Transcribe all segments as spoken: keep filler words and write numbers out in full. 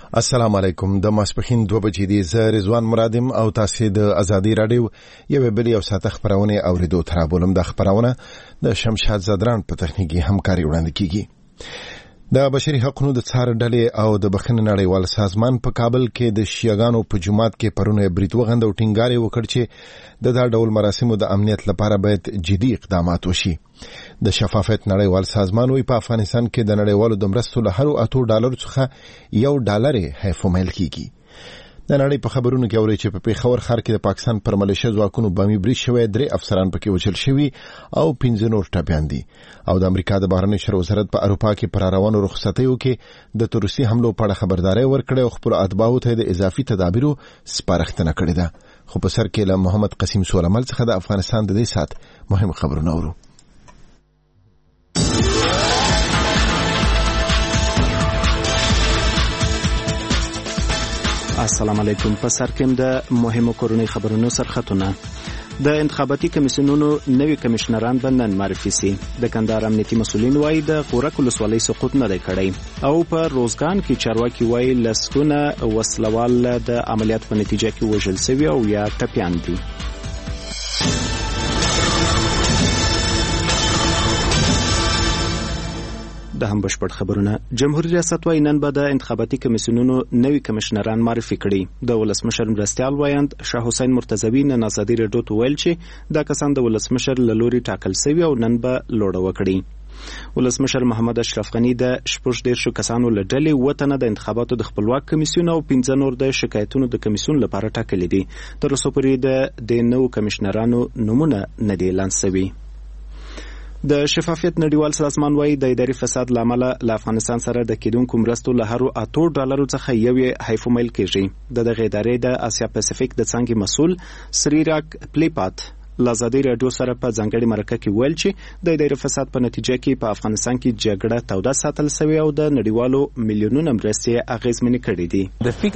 السلام علیکم. د ماسپخین دوه بجې دي. زه رضوان مرادم او تاسو د ازادي رادیو یو بل یو ساعت خبرونه اوریدو ترابولم. د خبرونه د شمشاد زدران په تخنیکی همکاري وړاندې کیږي. د بشري حقوقو د څار ډلې او د بخښنې نړیوال سازمان په کابل کې د شیعاګانو په جماعت کې پرونه بریټ وغند او ټینګاري وکړ چې د دا ډول مراسمو د امنیت لپاره باید جدي اقدامات وشي. د شفافیت نړیوال سازمان وی په افغانستان کې د نړیوالو د مرستو له هر اتو ډالر څخه یو ډالر حیف مل کیږي. د نړۍ په خبرونو کې اوري چې په پیښور ښار کې د پاکستان پر ملیشیا ځواکونو بامي بریټ شوی، درې افسران پکې وژل شوي او پنځه نور ټپيان دي. او د امریکا د بهرنی چارو وزارت په اروپا کې پر روانو رخصتیو کې د تروریستي حملو په اړه خبرداري ورکړه او خپل اتباعو ته د اضافي تدابیرو سپارښتنه کړې ده. خو په سر کې له محمد قسیم سولمل څخه د افغانستان د دې سات مهم خبرونه اورو. السلام علیکم. په سر کې د مهمو کورونی خبرونو سرخطونه. د انتخاباتي کمیسیونونو نوي کمشنران به نن معرفي سي. د کندهار امنیتي مسولین وایي د غورک ولسوالۍ سقوط نه دی کړی او په روزګان کې چارواکي وایي لسګونه وسلوال د عملیات په نتیجه کې وژل شوي او یا ټپیان دي. د هم بشپړ خبرونه. جمهوریت ریاست وايي نن به د انتخاباتي کمیسیونونو نوي کمشنران معرفي کړي. د ولسمشر مرستیال وایند شاه حسین مرتضوی نن ازادي رادیو ته ویل چې دا کسان د ولسمشر له لوري ټاکل شوي او نن به لوړه وکړي. ولسمشر محمد اشرف غنی د شپږ دیرشو کسانو له ډلې وطن د انتخاباتو د خپلواک کمیسیون او پنځه نور د شکایتونو د کمیسیون لپاره ټاکلي دي. تر اوسه پورې د د نو کمشنرانو نمونه نه دي اعلان شوي. د شفافیت نړیوال سازمان وایي د اداري فساد لامل له افغانستان سره د کېدونکو مرستو له هر اتو ډالرو څخه یو حیف مل کیږي. د دغه ادارې د اسیا پاسفیک د څنګه مسول سریراک پلیپات لازادي رادیو سره په ځنګړي مرکه کې ویل چې د اداري فساد په نتیجه کې په افغانستان کې جګړه توده ساتل شوی او د نړیوالو میلیونونو مرستې اغیزمنې کړې دي.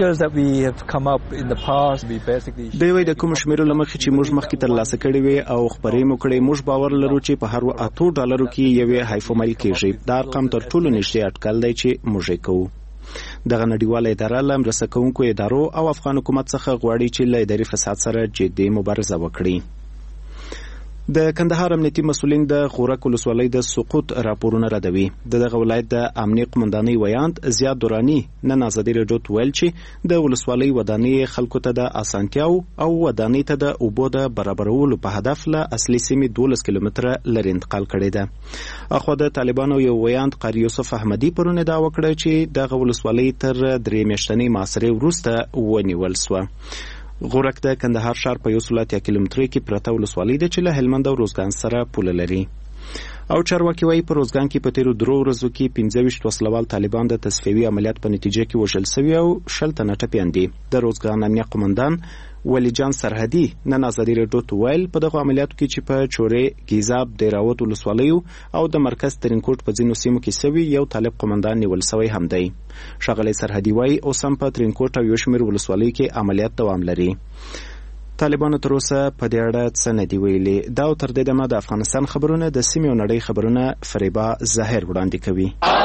د وی د کوم شمیرو لمخې چې موږ مخکې تر لاسه کړې وي او خبرې مو کړې، موږ باور لرو چې په هر اتو ډالرو کې یو حیف مل کیږي. دا رقم تر ټولو نږدې اټکل دی چې موږ یې کوو. دغه نړیواله اداره له مرسته کوونکو ادارو او افغان حکومت څخه غواړي چې له اداري فساد سره جدي مبارزه وکړي. د کندهار امنیتي مسولین د غورک ولسوالۍ د سقوط راپورونه ردوي. د دغه ولایت د امنیه قومندانۍ ویاند زیاد دورانی نن ازادي رادیو ته ویل چې د ولسوالۍ ودانۍ خلکو ته د اسانتیاو او ودانۍ ته د اوبو د برابرولو په هدف له اصلي سیمې دولس کیلومتره لري انتقال کړی ده. اخو د طالبانو یو ویاند قاری یوسف احمدی پرونه دا وکړه چې دغه ولسوالۍ تر درې میاشتنۍ محاصرې وروسته ونیول شوه. غورک د کندهار ښار په یو سل اتیا کیلومترۍ کې پرته ولسوالۍ ده چې له هلمند او روزګان سره پوله لري. او چارواکي وایي په روزګان کې په تیرو درو ورځو کې پنځه ویشت وسلوال طالبان د تصفیوي عملیات په نتیجه کې وژل شوي او شل تنه ټپیان دي. د روزګان امنیه قومندان ولی جان سرحدي نن ازادي رادیو ته ویل په دغه عملیاتو کې چې په چورې، ګیزاب، دیراوت ولسوالیو او د مرکز ترینکوټ په ځینو سیمو کې سوي یو طالب قومندان نیول شوی هم دی. ښاغلی سرحدي وایي اوس هم په ترینکوټ او یو شمېر ولسوالیو کې عملیات دوام لري. طالبانو تر اوسه په دې اړه څه نه دي ویلي. دا او تر دې دمه د افغانستان خبرونه د سیمې او نړۍ خبرونه فریبا ظاهر وړاندې کوي.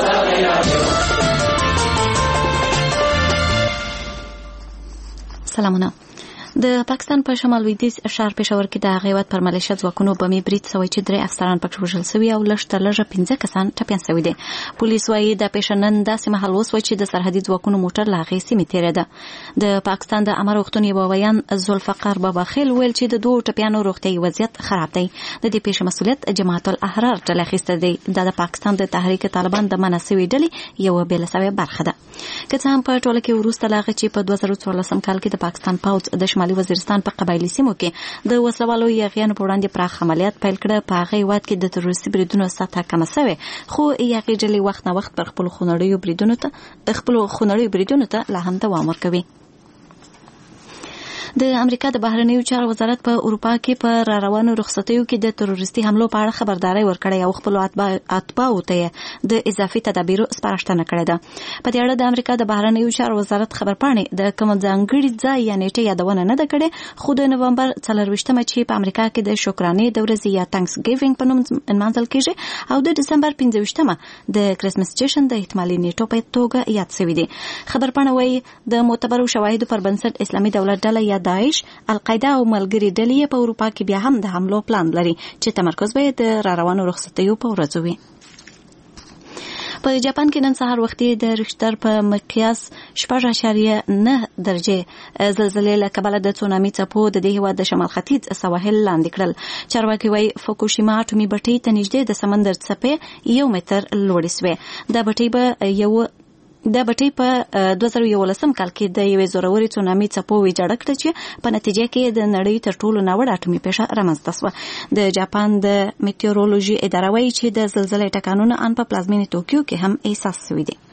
سلامونه. د پاکستان په شمال لویدیځ ښار پېښور کې د غیوت پر ملیشیا ځواکونو بمي بریټ شوی چې درې افسران پکې وژل شوي او لږ تر لږه پنځه کسان ټپیان شوي دي. پولیس وایي د پیښه نن داسې مهال وسوه چې د سرحدي ځواکونو موټر له هغې سیمې تېرېده. د پاکستان د عامه روغتون یوه ویان ذوالفقار باباخیل ویل چې د دوو ټپیانو روغتیایي وضعیت خراب دی. د دې پیښې مسؤلیت جماعت الاحرار ډله اخیستی دی. دا د پاکستان د تحریک طالبان د منع شوې ډلې یوه بېله شوې برخه ده. که څه هم په ټوله کې وروسته له هغه چې په دوه زره څوارلسم کال کې د پاکستان پوځ د شمالي وزیرستان په قبایلي سیمو کې د وسلوالو یاغیانو په وړاندې پراخ عملیات پیل کړه، په هغه هېواد کې د تروریستي بریدونو سطحه کمه شوې، خو یاغي ډلې وخت نه وخت پر خپلو خونړیو بریدونو ته خپلو خونړیو بریدونو ته لا هم دوام ورکوي. د امریکا د بهرنیو چارو وزارت په اروپا کې په را روانو رخصتیو کې د تروریستي حملو په اړه خبرداري ورکړې او خپل اتباعو ته د اضافي تدابیرو سپارښتنه کړې ده. په دې اړه د امریکا د بهرنیو چارو وزارت خبرپاڼې د کوم ځانګړي ځای یا نیټه یادونه نه ده کړې، خو د نومبر څلرویشتمه چې په امریکا کې د شکرانې د ورځې یا تانکس ګیوینګ په نوم نمانځل کېږي او د دسمبر پنځه ویشتمه د کرسمس جشن د احتمالي نیټو په توګه یاد شوی دی. خبرپاڼه وايي د معتبرو شواهدو پر بنسټ اسلامي دولت ډله یا داعش، القاعده او ملګري ډلې په اروپا کې بیا هم د حملو پلان لري چې تمرکز به د را روانو رخصتیو په ورځو وي. په جاپان کې نن سهار وختي د ریشتر په مقیاس شپږ اعشاریه نه درجه زلزلې له کبله د تسونامي څپو د دې هېواد د شمال ختیځ سواحل لاندې کړل. چارواکي وايي فوکوشیما اټومي بټۍ ته نږدې د سمندر څپې یو متر لوړې سوې. دا بټۍ به یو د بټۍ په دوه زره یولسم کال کې د یوې زورورې تسونامي څپو ویجاړه کړه چې په نتیجه کې د نړۍ تر ټولو ناوړه اټومي پیښه رامنځته شوه. د جاپان د میټیورولوژي اداره وايي چې د زلزلې ټکانونه ان په پلازمینې توکیو کې هم احساس شوي دي.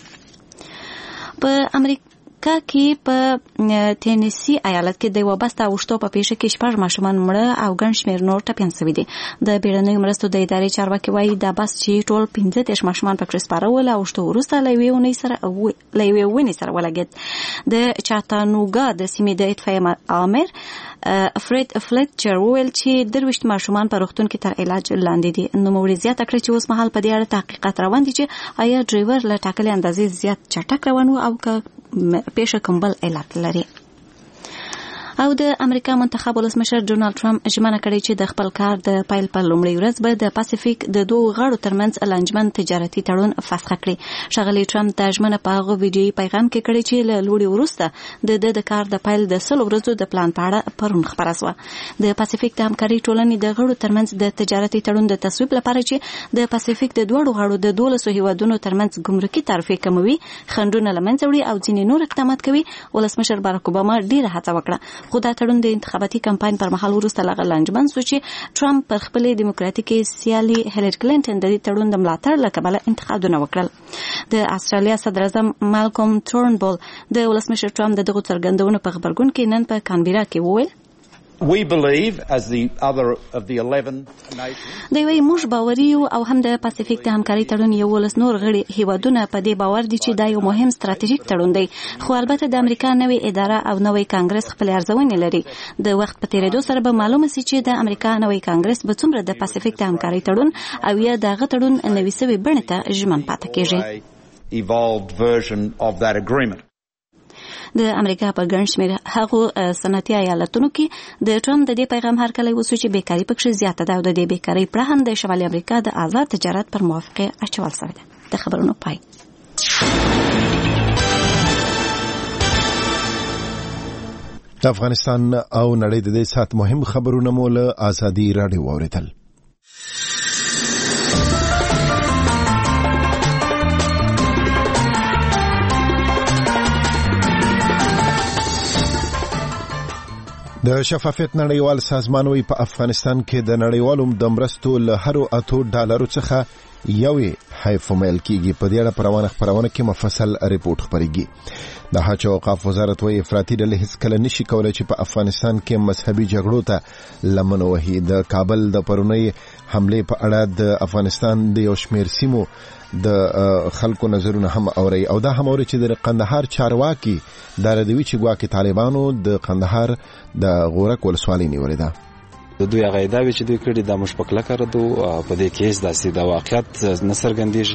په امریکا کې په تینیسی ایالت کې د وابسته اوښتو په پیښه کې شپږ ماشومان مړه او ګڼ شمېر نور ټپیان شوي دي. د بیړنیو مرستو د ادارې چارواکي وايي دا بس چې ټول پنځه دېرش ماشومان پکې سپاره ول او اوښتو وروسته له یوې اونۍ سره له یوې ونې سره ولګېد. د چاتانوګا د سیمې د اطفایې آمر فرید فلیچر وویل چې درویشت ماشومان په روغتون کې تر علاج لاندې دي. نوموړي زیاته کړه چې اوس مهال په دې اړه تحقیقات روان دي چې آیا ډرایور له ټاکلې اندازې زیات چټک روان و او که پیښه کوم بل علت لري. او د امریکا منتخب ولسمشر ډونالد ټرمپ ژمنه کړې چې د خپل کار د پیل په لومړۍ ورځ به د پاسفیک د دوه غاړو ترمنځ لانجمن تجارتي تړون فسخ کړي. ښاغلي ټرمپ دا ژمنه په هغه ویډیويي پیغام کې کړې چې له لوړې وروسته د د د کار د پیل د سلو ورځو د پلان په اړه پرون خبره شوه. د پاسفیک د همکارۍ ټولنې د غړو ترمنځ د تجارتي تړون د تصویب لپاره چې د پاسفیک د دوه غاړو د دولسو هیوادونو ترمنځ ګمرکي تعرفې کموي، خنډونه له منځه وړي او ځینې نور اقدامات کوي. ولسمشر باراک اوباما ډیره هڅه وکړه خو دا تړون د انتخاباتي کمپاین پر مهال وروسته له لانجمن شو چې ټرمپ پر خپلې دیموکراتیکي سیالي هیلری کلینټن د دې تړون د ملاتړ له کبله انتقادونه وکړل. د استرالیا صدر اعظم مالکوم تورنبول د ولسمشر ټرمپ د دغو څرګندونو په خبرګون کې نن په کانبیرا کې وویل We believe as the other of the eleven nations دوی وايي موږ باوري یو او هم د پاسفیک د همکارۍ تړون یو ولس نور غړي هیوادونه په دې باور دي چې دا یو مهم ستراتیژیک تړون دی. خو البته د امریکا نوې اداره او نوې کانګرس خپل ارزونې لري. د وخت په تیریدو سره به معلومه شي چې د امریکا نوې کانګرس به څومره د پاسفیک د همکارۍ تړون او یا دغه تړون نوې سوي بڼه ته ژمن پاتې کیږي. evolved version of that agreement. د امریکا په ګڼ شمېر هغو صنعتي ایالتونو کې د ټرمپ د دې پیغام هرکلی وسو چې بیکاري پکې زیاته ده او د دې بیکارۍ پړه هم د شمالي امریکا د آزاد تجارت پر موافقه اچول شوې ده. د خبرونو پای. د افغانستان او نړۍ د دې سات مهم خبرونه مو له آزادي راډیو واوریدل. د شفافیت نړیوال سازمان وی په افغانستان کې د نړیوالو د مرستو له هرو اتو ډالرو څخه یوې حیفومیل کیږي. په دې اړه پروانه خبرونه کې مفصل ریپورت خبريږي. د حج او اوقاف وزارت وی افراطي ډلې هیڅ کله نشي کولای چې په افغانستان کې مذهبي جګړو ته لمن وهي. د کابل د پرونی حمله په اړه د افغانستان د یو شمېر سیمو د خلکو نظرونه هم اوري او دا هم اوري چې د قندهار چارواکي د ردوی چې ګواکې طالبانو د قندهار د غورک ولسوالۍ نیولې ده. د دوی غیدا وی چې دوی کړي د مشپکله کړو په دې کیس داسې د واقعیت نسرګندېږي.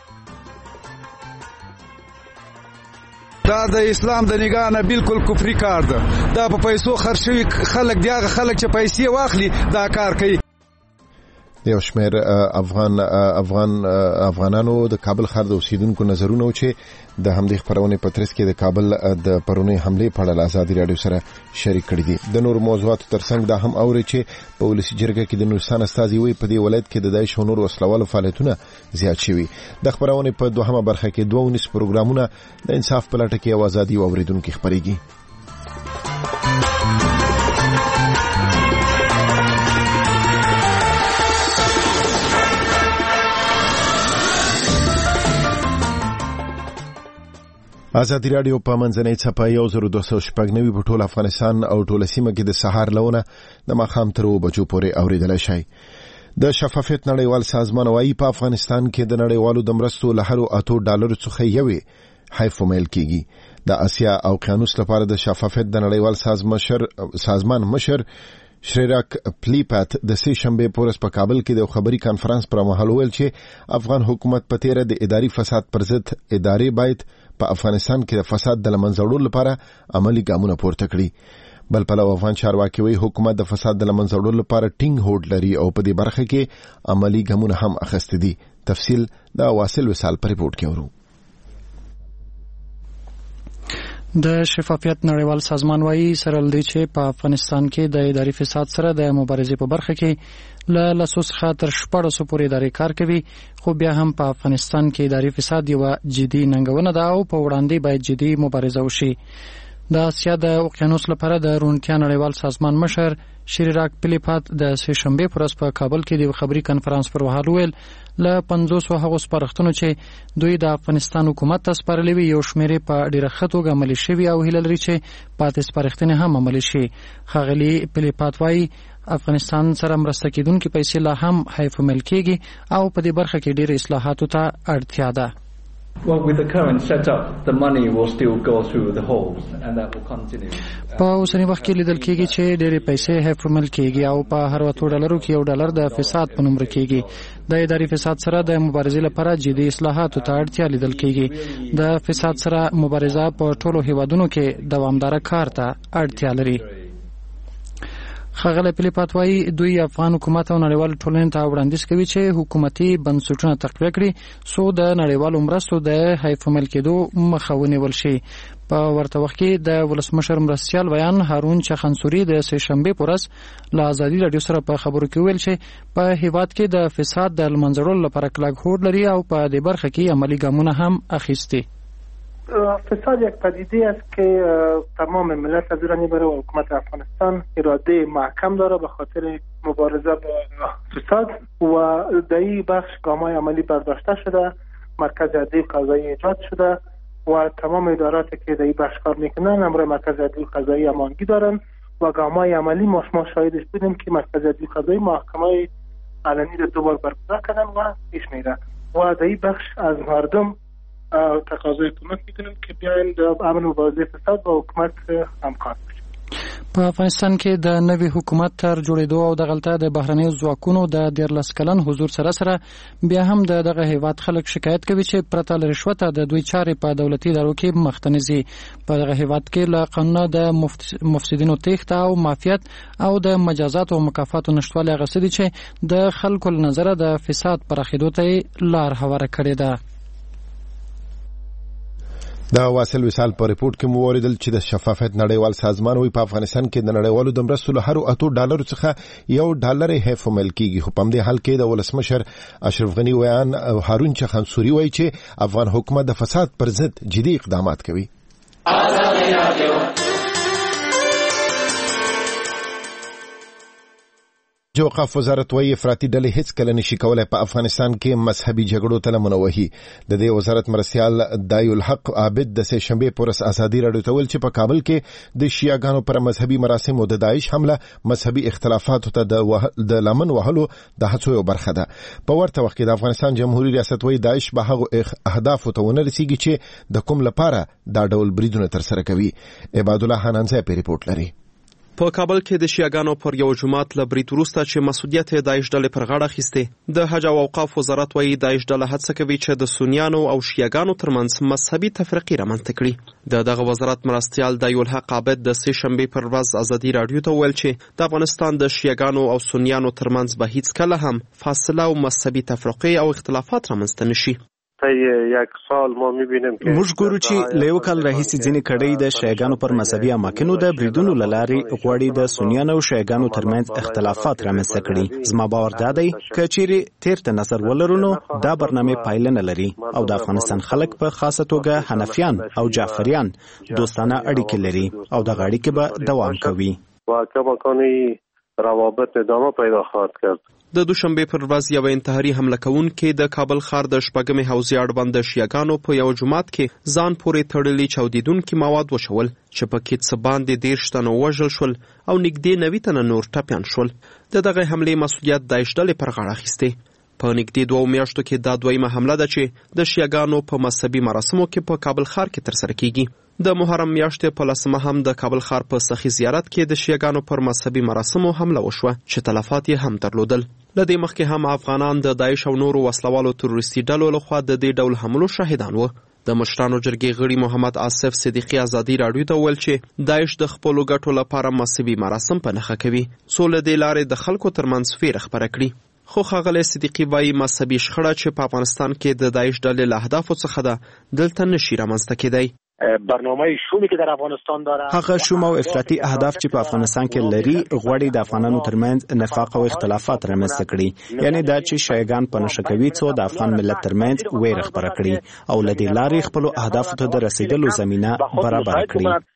دا د اسلام د نگاه نه بالکل کفري کار ده. دا په پیسو خرڅوي خلک دی هغه خلک چې پیسې واخلي دا کار کوي. یو شمېر افغان افغان افغانانو د کابل ښار د اوسیدونکو نظرونه و چې د همدې خبرونې په ترڅ کې د کابل د پرونی حمله په اړه آزادي راډیو سره شریک کړي دي. د نور موضوعاتو ترڅنګ دا هم اوري چې په ولسی جرګه کې د نورستان استازي وي په دې ولایت کې د داعش نور وسلوالو فعالیتونه زیات شوي. د خبرونې په دوهمه برخه کې دوه ونیس پروګرامونه د انصاف په لټه کې او ازادي او اوریدونکو خبريږي. ازادي راډیو په منځنۍ څپه یو زر دوه سوه شپږ نوي په ټول افغانستان او ټول سیمه کې د سهار لونه د ماښام تر اوه بجو پورې اوریدلای شئ. د شفافیت نړیوال سازمان وايي په افغانستان کې د نړیوالو د مرستو له هرو اتو ډالرو څخه یوې حیف ویل کیږي. د اسیا او اقیانوس لپاره د شفافیت د نړیوال سازمان سازمان مشر شریراک پلیپات د سې شنبه پورس په کابل کې د خبري کانفرنس پر مهال ویل چې افغان حکومت په تیره د اداري فساد پر ضد ادارې باید په افغانستان کې د فساد د لمنځه وړلو لپاره عملی ګامونه پورته کړي. بل پلو افغان چارواکي وایي حکومت د فساد د لمنځه وړلو لپاره ټینګ هوډ لري او په دې برخه کې عملی ګامونه هم اخیستي دي. تفصیل د واصل وصال په ریپورت کې ورو. د شفافیت نړیوال سازمان وايي سره لدی چې په افغانستان کې د اداري فساد سره د مبارزې په برخه کې له لسوس خاطر شپږ سو پورې ادارې کار کوي، خو بیا هم په افغانستان کې اداري فساد یو جدي ننګونه ده او په وړاندې باید جدي مبارزه وشي. د اسیا د اقیانوس لپاره د روڼتیا نړیوال سازمان مشر شریراک پلیپات د سې شنبه پورس په کابل کې د خبري کانفرنس پر وهال ویل له پنځوس هغو سپارښتنو چې دوی د افغانستان حکومت ته سپارلې وي یو شمیرې په ډیره ښه توګه عملي شوي او هیله لري چې پاتې سپارښتنې هم عملي شي. ښاغلي پلیپات وایي افغانستان سره مرسته کیدونکې پیسې لا هم حیف ویل کیږي او په دې برخه کې ډېر اصلاحاتو ته اړتیا ده. Well, with the current setup, the money will still go through the holes and that will continue. په اوسنی وخت کې لیدل کېږي چې ډېرې پیسې حیفمل کېږي او په هر وتو ډالرو کې یو ډالر د فساد په نوم کېږي. د اداري فساد سره د مبارزې لپاره جدي اصلاحاتو ته اړتیا لیدل کېږي. د فساد سره مبارزه په ټولو هیوادونو کې دوامدار کار ته اړتیا لري. ښاغلی پلیپات وایي دوی افغان حکومت او نړیوال ټولنې ته وړاندیز کوي چې حکومتي بنسټونه تقویه کړي څو د نړیوالو مرستو د حیفمل کېدو مخه ونیول شي. په ورته وخت کې د ولسمشر مرستیال بیان هارون چخنسوري د سې شنبه پورس له ازادي راډیو سره په خبرو کې ویل چې په هیواد کې د فساد د لمنځه وړلو لپاره کلک هوډ لري او په دې برخه کې عملی ګامونه هم اخیستي. فساد یک پدیده است که تمام ملت از ایران میبره و حکومت افغانستان اراده محکم داره به خاطر مبارزه با فساد و در این بخش گام‌های عملی برداشته شده، مرکز عدلی قضایی ایجاد شده و تمام اداراتی که در این بخش کار میکنن امر مرکز عدلی قضایی امانگی دارن و گام‌های عملی ما شما شاهدش بودیم که مرکز عدلی قضایی محکمه علنی رو دوبار برگزار کردن و پیش میره و در این بخش از مردم تقاضای کمک میکنیم که بیاین د امن مبارزه فساد با حکومت همکار بشیم. په افغانستان کې د نوي حکومت تر جوړېدو او د غلطه د بهرنیو ځواکونو د دیارلس کلن حضور سره سره بیا هم د دغه هیواد خلک شکایت کوي چې پرته له رشوته د دوی چارې په دولتي ادارو کې مخته نه ځي. په دغه هیواد کې له قانونه د مفسدینو تېښته او مافیات او د مجازات او مکافاتو نشتوالی هغه څه دي چې د خلکو له نظره د فساد پراخېدو ته لار هواره کړې ده. دا واصل وصال په ریپورت کې مو اوریدل چې د شفافیت نړیوال سازمان وی په افغانستان کې د نړیوالو د مرستو له هرو اتو ډالرو څخه یو ډالر حیف ویل کیږي. خو په دې حال کې د ولسمشر اشرف غنی ویان هارون چخنسوري وایي چې افغان حکومت د فساد پر ضد جدي اقدامات کوي. جو اوقاف وزارت وايي افراطي ډلې هیڅ کله نشي کولای په افغانستان کې مذهبي جګړو ته لمن وهي. د دې وزارت مرستیال دای الحق عابد د سې شنبه پورس ازادي راډیو ته ویل چې په کابل کې د شیعاګانو پر مذهبي مراسم او د داعش حمله مذهبي اختلافاتو ته د وه... د لمن وهلو د هڅو یو برخه ده. په ورته وخت کې د افغانستان جمهوریت ریاست وايي داعش به هغه اهداف ته ونه رسیږي چې د کوم لپاره دا ډول بریدونه تر سره کوي. عباد الله حنانزه په ریپورت لري. په کابل کې د شیعاګانو پر یو جماعت له برید وروسته چې مسؤلیت یې داعش ډلې پر غاړه اخیستی، د حج او اوقاف وزارت وایي داعش ډله هڅه کوي چې د سنیانو او شیعاګانو ترمنځ مذهبي تفرقې رامنځته کړي. د دغه وزارت مرستیال دای الحق عابد د سې شنبې پر ورځ ازادي راډیو ته ویل چې د افغانستان د شیعاګانو او سنیانو ترمنځ به هیڅ کله هم فاصله او مذهبي تفرقې او اختلافات رامنځته نشي. یک سال ما میبینیم که موږ ګورو چې له یو کال راهیسې ځینې کړۍ د شیعاګانو پر مذهبي اماکنو د بریدونو له لارې غواړي د سنیانو او شیعاګانو ترمنځ اختلافات رامنځته کړي. زما باور دا دی که چیرې تیر ته نظر ولرو نو دا برنامه پایله نه لري او د افغانستان خلک په خاصه توګه حنفیان او جعفریان دوستانه اړیکې لري او د اړیکې به دوام کوي. و کماکانی روابط ادامه پیدا خواهد کرد. د دوشنبه پر ورځ یو انتحاري حمله کوونکې د کابل ښار د شپږمې حوزې اړوند د شیعاګانو په یو جومات کې ځان پورې تړلي چاودیدونکي مواد وشول چې پکې څه باندې دېرش تنه ووژل شول او نږدې نوي تنه نور ټپیان شول. د دغه حملې مسؤلیت داعش ډلې پر غاړه اخیستی. په نږدې دوو میاشتو کې دا دویمه حمله ده چې د شیعاګانو په مذهبي مراسمو کې په کابل ښار کې ترسره کیږي. د محرم میاشتې په لسمه هم د کابل ښار په سخي زیارت کې د شیعاګانو پر مذهبي مراسمو حمله وشوه چې تلفات یې هم درلودل. له دې مخکې هم افغانان د داعش او نورو وسلوالو تروریستي ډلو لخوا د دې ډول حملو شاهدان وو. د مشرانو جرګې غړي محمد آصف صدیقي ازادي راډیو ته وویل چې داعش د خپلو ګټو لپاره مذهبي مراسم په نښه کوي څو له دې لارې د خلکو ترمنځ ویره خپره کړي. خو ښاغلی صدیقي وایي مذهبي شخړه چې په افغانستان کې د داعش ډلې له اهدافو څخه ده دلته نشي رامنځته کېدی. برنامه شومی که در افغانستان داره هغه شوم او افراطي اهداف چې په افغانستان کې لري غواړي د افغانانو ترمنځ نفاق او اختلافات رامنځته کړي، یعنی دا چې شیعاګان په نښه کوي څو د افغان ملت ترمنځ ویره خپره کړي او له دې لارې خپلو اهدافو ته د رسیدلو زمینه برابر کړي.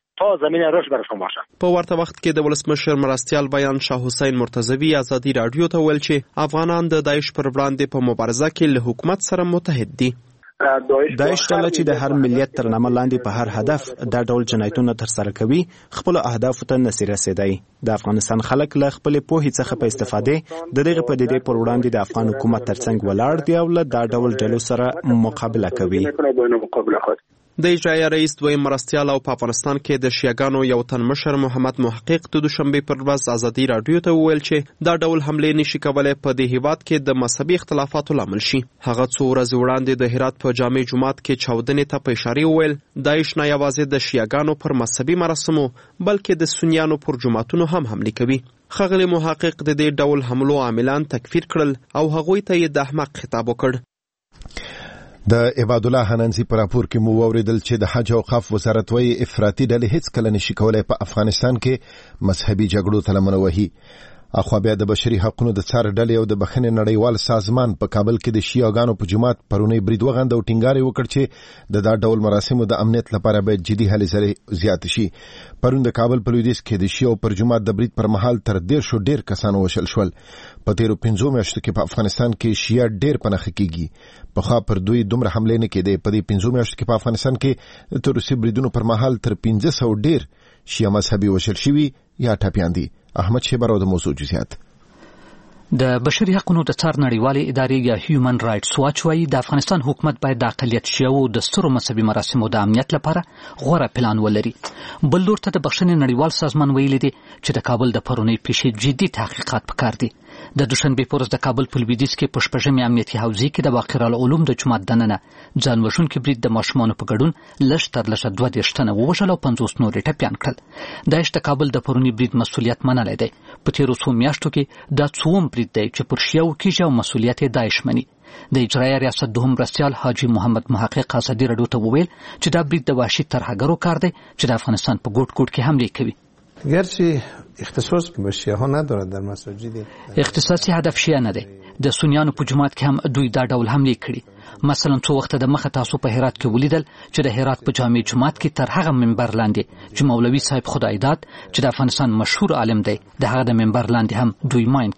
په ورته وخت کې د ولسمشر مرستیال بیان شاه حسین مرتضوی ازادي راډیو ته ویل چې افغانان د داعش پر وړاندې په مبارزه کې له حکومت سره متحد دي. داعش ډله چې د هر ملیت تر نامه لاندې په هر هدف دا ډول جنایتونه ترسره کوي خپل اهدافو ته نشي رسیدای. د افغانستان خلک له خپل پوهې څخه په استفاده د دغه پدیدې پر وړاندې د افغان حکومت ترڅنګ ولاړ دی او له دا ډول ډلو سره مقابله کوي. د اجرایه رئیس دویم مرستیال او په افغانستان کې د شیعاګانو یو تن مشر محمد محقق د دوشنبه پر ورځ ازادي راډیو ته وویل چې دا ډول حملې نشي کولای په دې هیواد کې د مذهبي اختلافاتو لامل شي. هغه څو ورځې وړاندې د هرات په جامع جومات کې چاودنې ته په اشاره وویل داعش نه یوازې د شیعاګانو پر مذهبي مراسمو بلکې د سنیانو پر جوماتونو هم حملې کوي. ښاغلی محقق د دې ډول حملو عاملان تکفیر کړل او هغوی ته یې د احمق خطاب وکړ. د عباد الله حننزي پر راپور کې مو اوریدل چې د حج او اوقاف وزارت وايي افراطي ډلې هیڅ کله نشي کولای په افغانستان کې مذهبي جګړو ته لمن وهي. اخوا بیا د بشري حقوقو د څار ډلې او د بخښنې نړیوال سازمان په کابل کې د شیعاګانو په جماعت پرونی برید وغند او ټینګار وکړ چې د دا ډول مراسمو د امنیت لپاره باید جدي هلې ځلې زیات شي. پرون د کابل په لویدیځ کې د شیعو پر جماعت د برید پر مهال تر ډیر شو ډیر کسان وشل شول. په تیرو پنځو میاشتو کې په افغانستان کې شیعه ډیر پنهخ کیږي. په خوا پر دوی دومره حملې نه کېدې. په دې پنځو میاشتو کې په افغانستان کې د تروریستي بریدونو پر مهال تر پنځه سوه ډیر شیعه مذهبي وشل شوي یا ټپیان دي. احمد شیبر د موضوع جزئیات. د بشري حقوقو د څار نړیوالې ادارې یا هیومن رائټس واچ وايي د افغانستان حکومت باید د اقلیت شیعو د سترو مذهبي مراسمو د امنیت لپاره غوره پلان ولري. بل لور ته د بخښنې نړیوال سازمان ویلي دی چې د کابل د پرونی پیښې جدي تحقیقات پکار دي. د دوشنبه په ورځ د کابل په لویدیځ کې په شپږمې امنیتي حوزې کې د واقعه العلوم د جومات دننه ځان وژونکي برید د ماشومانو په ګډون لږ تر لږه دوه دېرش تنه ووژل او پنځوس نور یې ټپیان کړل. داعش د کابل د پرونی برید مسؤلیت منلی دی. په تیرو څو میاشتو کې دا څوم برید دی چې پر شیعو کېږي او مسؤلیت یې داعش مني. د اجرایه ریاست دوهم مرستیال حاجي محمد محقق ازادي راډیو ته وویل چې دا برید د وحشي ترهګرو کار دی چې د افغانستان په ګوټ ګوټ کې حملې کوي. گرچه اختصاص به شیعه ها ندارد در مساجد اختصاصي هدف شیعه نه دی. د سنیانو په جماعت کې هم دوی دا ډول حملې کړي. مثلا څو وخت د مخه تاسو په هرات کې ولیدل چې د هرات په جامع جومات کې تر هغه منبر لاندې چې مولوي صاحب خدایداد چې د افغانستان مشهور عالم دی د هغه د منبر لاندې هم دوی ماین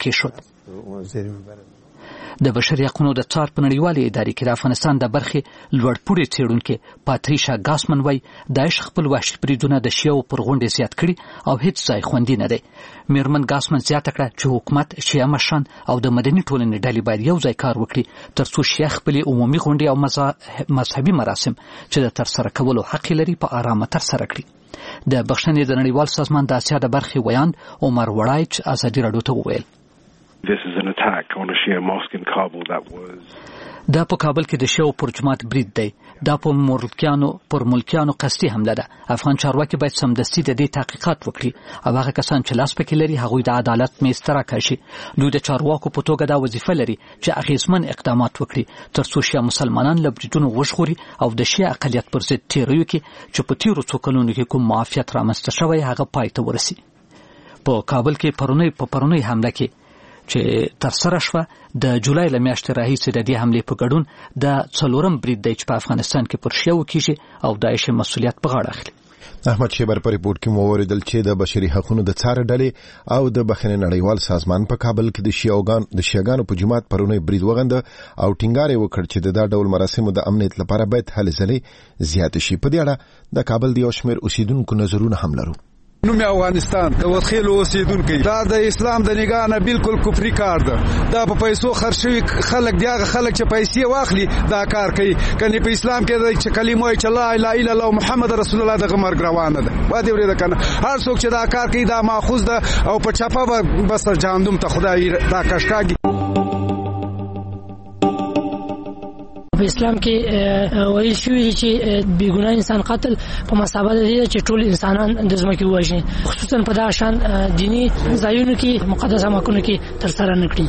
کېښود. د بشري حقوقو د څار په نړیوالې ادارې کې د افغانستان د برخې لوړپوړي څېړونکي پاتریشا ګاسمن وایي داعش خپل وحشي بریدونه د شیعو پر غونډې زیات کړي او هیڅ ځای خوندي نه دی. میرمن ګاسمن زیاته کړه چې حکومت، شیعه مشران او د مدني ټولنې ډلې باید یو ځای کار وکړي تر څو شیعه خپلې عمومي غونډې او مذهبي مراسم چې د ترسره کولو حق لري په آرامه ترسره کړي. د بخښنې د نړیوال سازمان د اسیا د برخې ویاند عمر وړایچ ازادي راډیو ته وویل This is an attack on a Shia mosque in Kabul that was دا په کابل کې د شیعو پر جماعت برید دی. دا په ملکیانو پر ملکیانو قصدي حمله ده. افغان چارواکي باید سمدستي د دې تحقیقات وکړي او هغه کسان چې لاس پکې لري هغوی د عدالت میز ته راکشي. دوی د چارواکو په توګه دا وظیفه لري چې اغیزمن اقدامات وکړي تر څو شیعه مسلمانان له بریدونو وژغوري او د شیعه اقلیت پر ضد تیریو کې چې په تیرو څو کلونو کې کوم معافیت رامنځته شوی هغه پای ته ورسي. په کابل کې پرونی په پرونی حمله کې چې تر سره شوه د جولای له میاشتې راهیسې د دې حملې په ګډون د څلورم برید دی چې په افغانستان کې پر شیعو کېږي او داعش مسؤلیت په غاړه اخلي. احمد شیبر په ریپورت کې موریدل چې د بشري حقوقو د څار ډلې او د بخښنې نړیوال سازمان په کابل کې د شیعوګان د شیعاګانو په جماعت پرونه برید وغنده او ټینګار وکړ چې د دا ډول مراسمو د امنیت لپاره باید هلې ځلې زیات شي. په دې اړه د کابل د یو شمېر اوسیدونکو نظرونه هم لرو. نوم افغانستان د وخیلو اوسیدونکو دا د اسلام د نگاه نه بالکل کفري کار ده. دا په پیسو خرڅوي خلک دی هغه خلک چې پیسې واخلي دا کار کوي. کني په اسلام کې د کلمه چې لا اله الا الله محمد رسول الله د مرګ روانه ده. با دې ورته کنه هر څوک چې دا کار کوي دا ماخوذ ده او په چپه بس جهنم ته خدای دا کشکاږي. په اسلام کې وایي شوی چې بیګناه انسان قتل په مسابقه دي چې ټول انسانان د ځمکې وژني، خصوصا په دا شان دینی ځایونو کې مقدس اماکنو کې تر سره نکړي.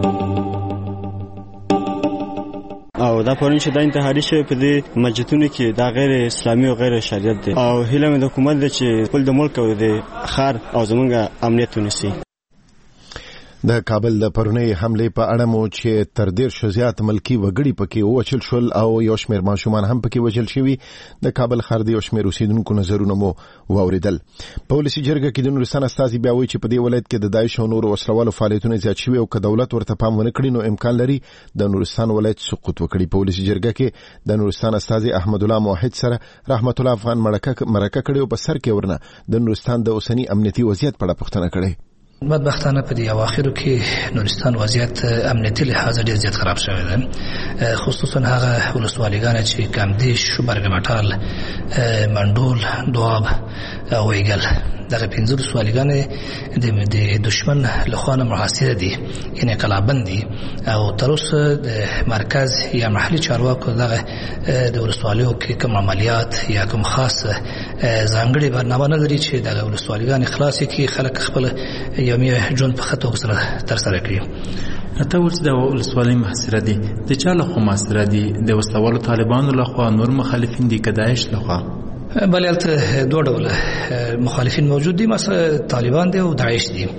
او دا پرون چې د انتحاري شوی په دې مسجدونو کې دا غیر اسلامي او غیر شریعت دي او هیله مې د حکومت ده چې خپل د ملک او د خار او زمونږ امنیت ونیسي. د کابل د پرونی حمله په اړه مو چې تر ډیر شو زیات ملکی وګړي پکې وچل شول او یو شمېر ماشومان هم پکې وچل شوي. د کابل ښار د یو شمېر اوسیدونکو نظرونه مو واوریدل. په ولسي جرګه کې د نورستان استازي بیا وایي چې په دې ولایت کې د داعش او نورو وسلوالو فعالیتونه زیات شوي او که دولت ورته پام ونه کړي نو امکان لري د نورستان ولایت سقوط وکړي. په ولسي جرګه کې د نورستان استازي احمد الله موحد سره رحمت الله افغان مرکه مرکه کړي او په سر کې ورنه د نورستان د اوسنی امنیتي وضعیت په اړه پوښتنه کړې. بدبختانه په دې اواخرو کې نورستان وضعیت امنیتي لحاظ ډېر زیات خراب شوی دی، خصوصا هغه ولسوالیګان چې کامدیش، برګمټال، منډول، دواب او ویګل دغه پنځه ولسوالیګان د دشمن لخوا محاصره دي، یعنی قلابند دي او تر اوسه د مرکز یا محلي چارواکو دغه د ولسوالیو کې کوم عملیات یا کوم خاص ځانګړي برنامه نه لري چې دغه ولسوالیګان خلاص کړي، خلک خپل یومي ژوند په خطو سره تر سره کړي. ته ولې د ولسوالۍ محاصره دي د چا لخوا محاصره دي؟ د وسلوالو طالبانو لخوا، نور مخالفین دي که داعش لخوا؟ بله هلته دوه ډوله مخالفین موجود دي، مثلا طالبان دي او داعش دي.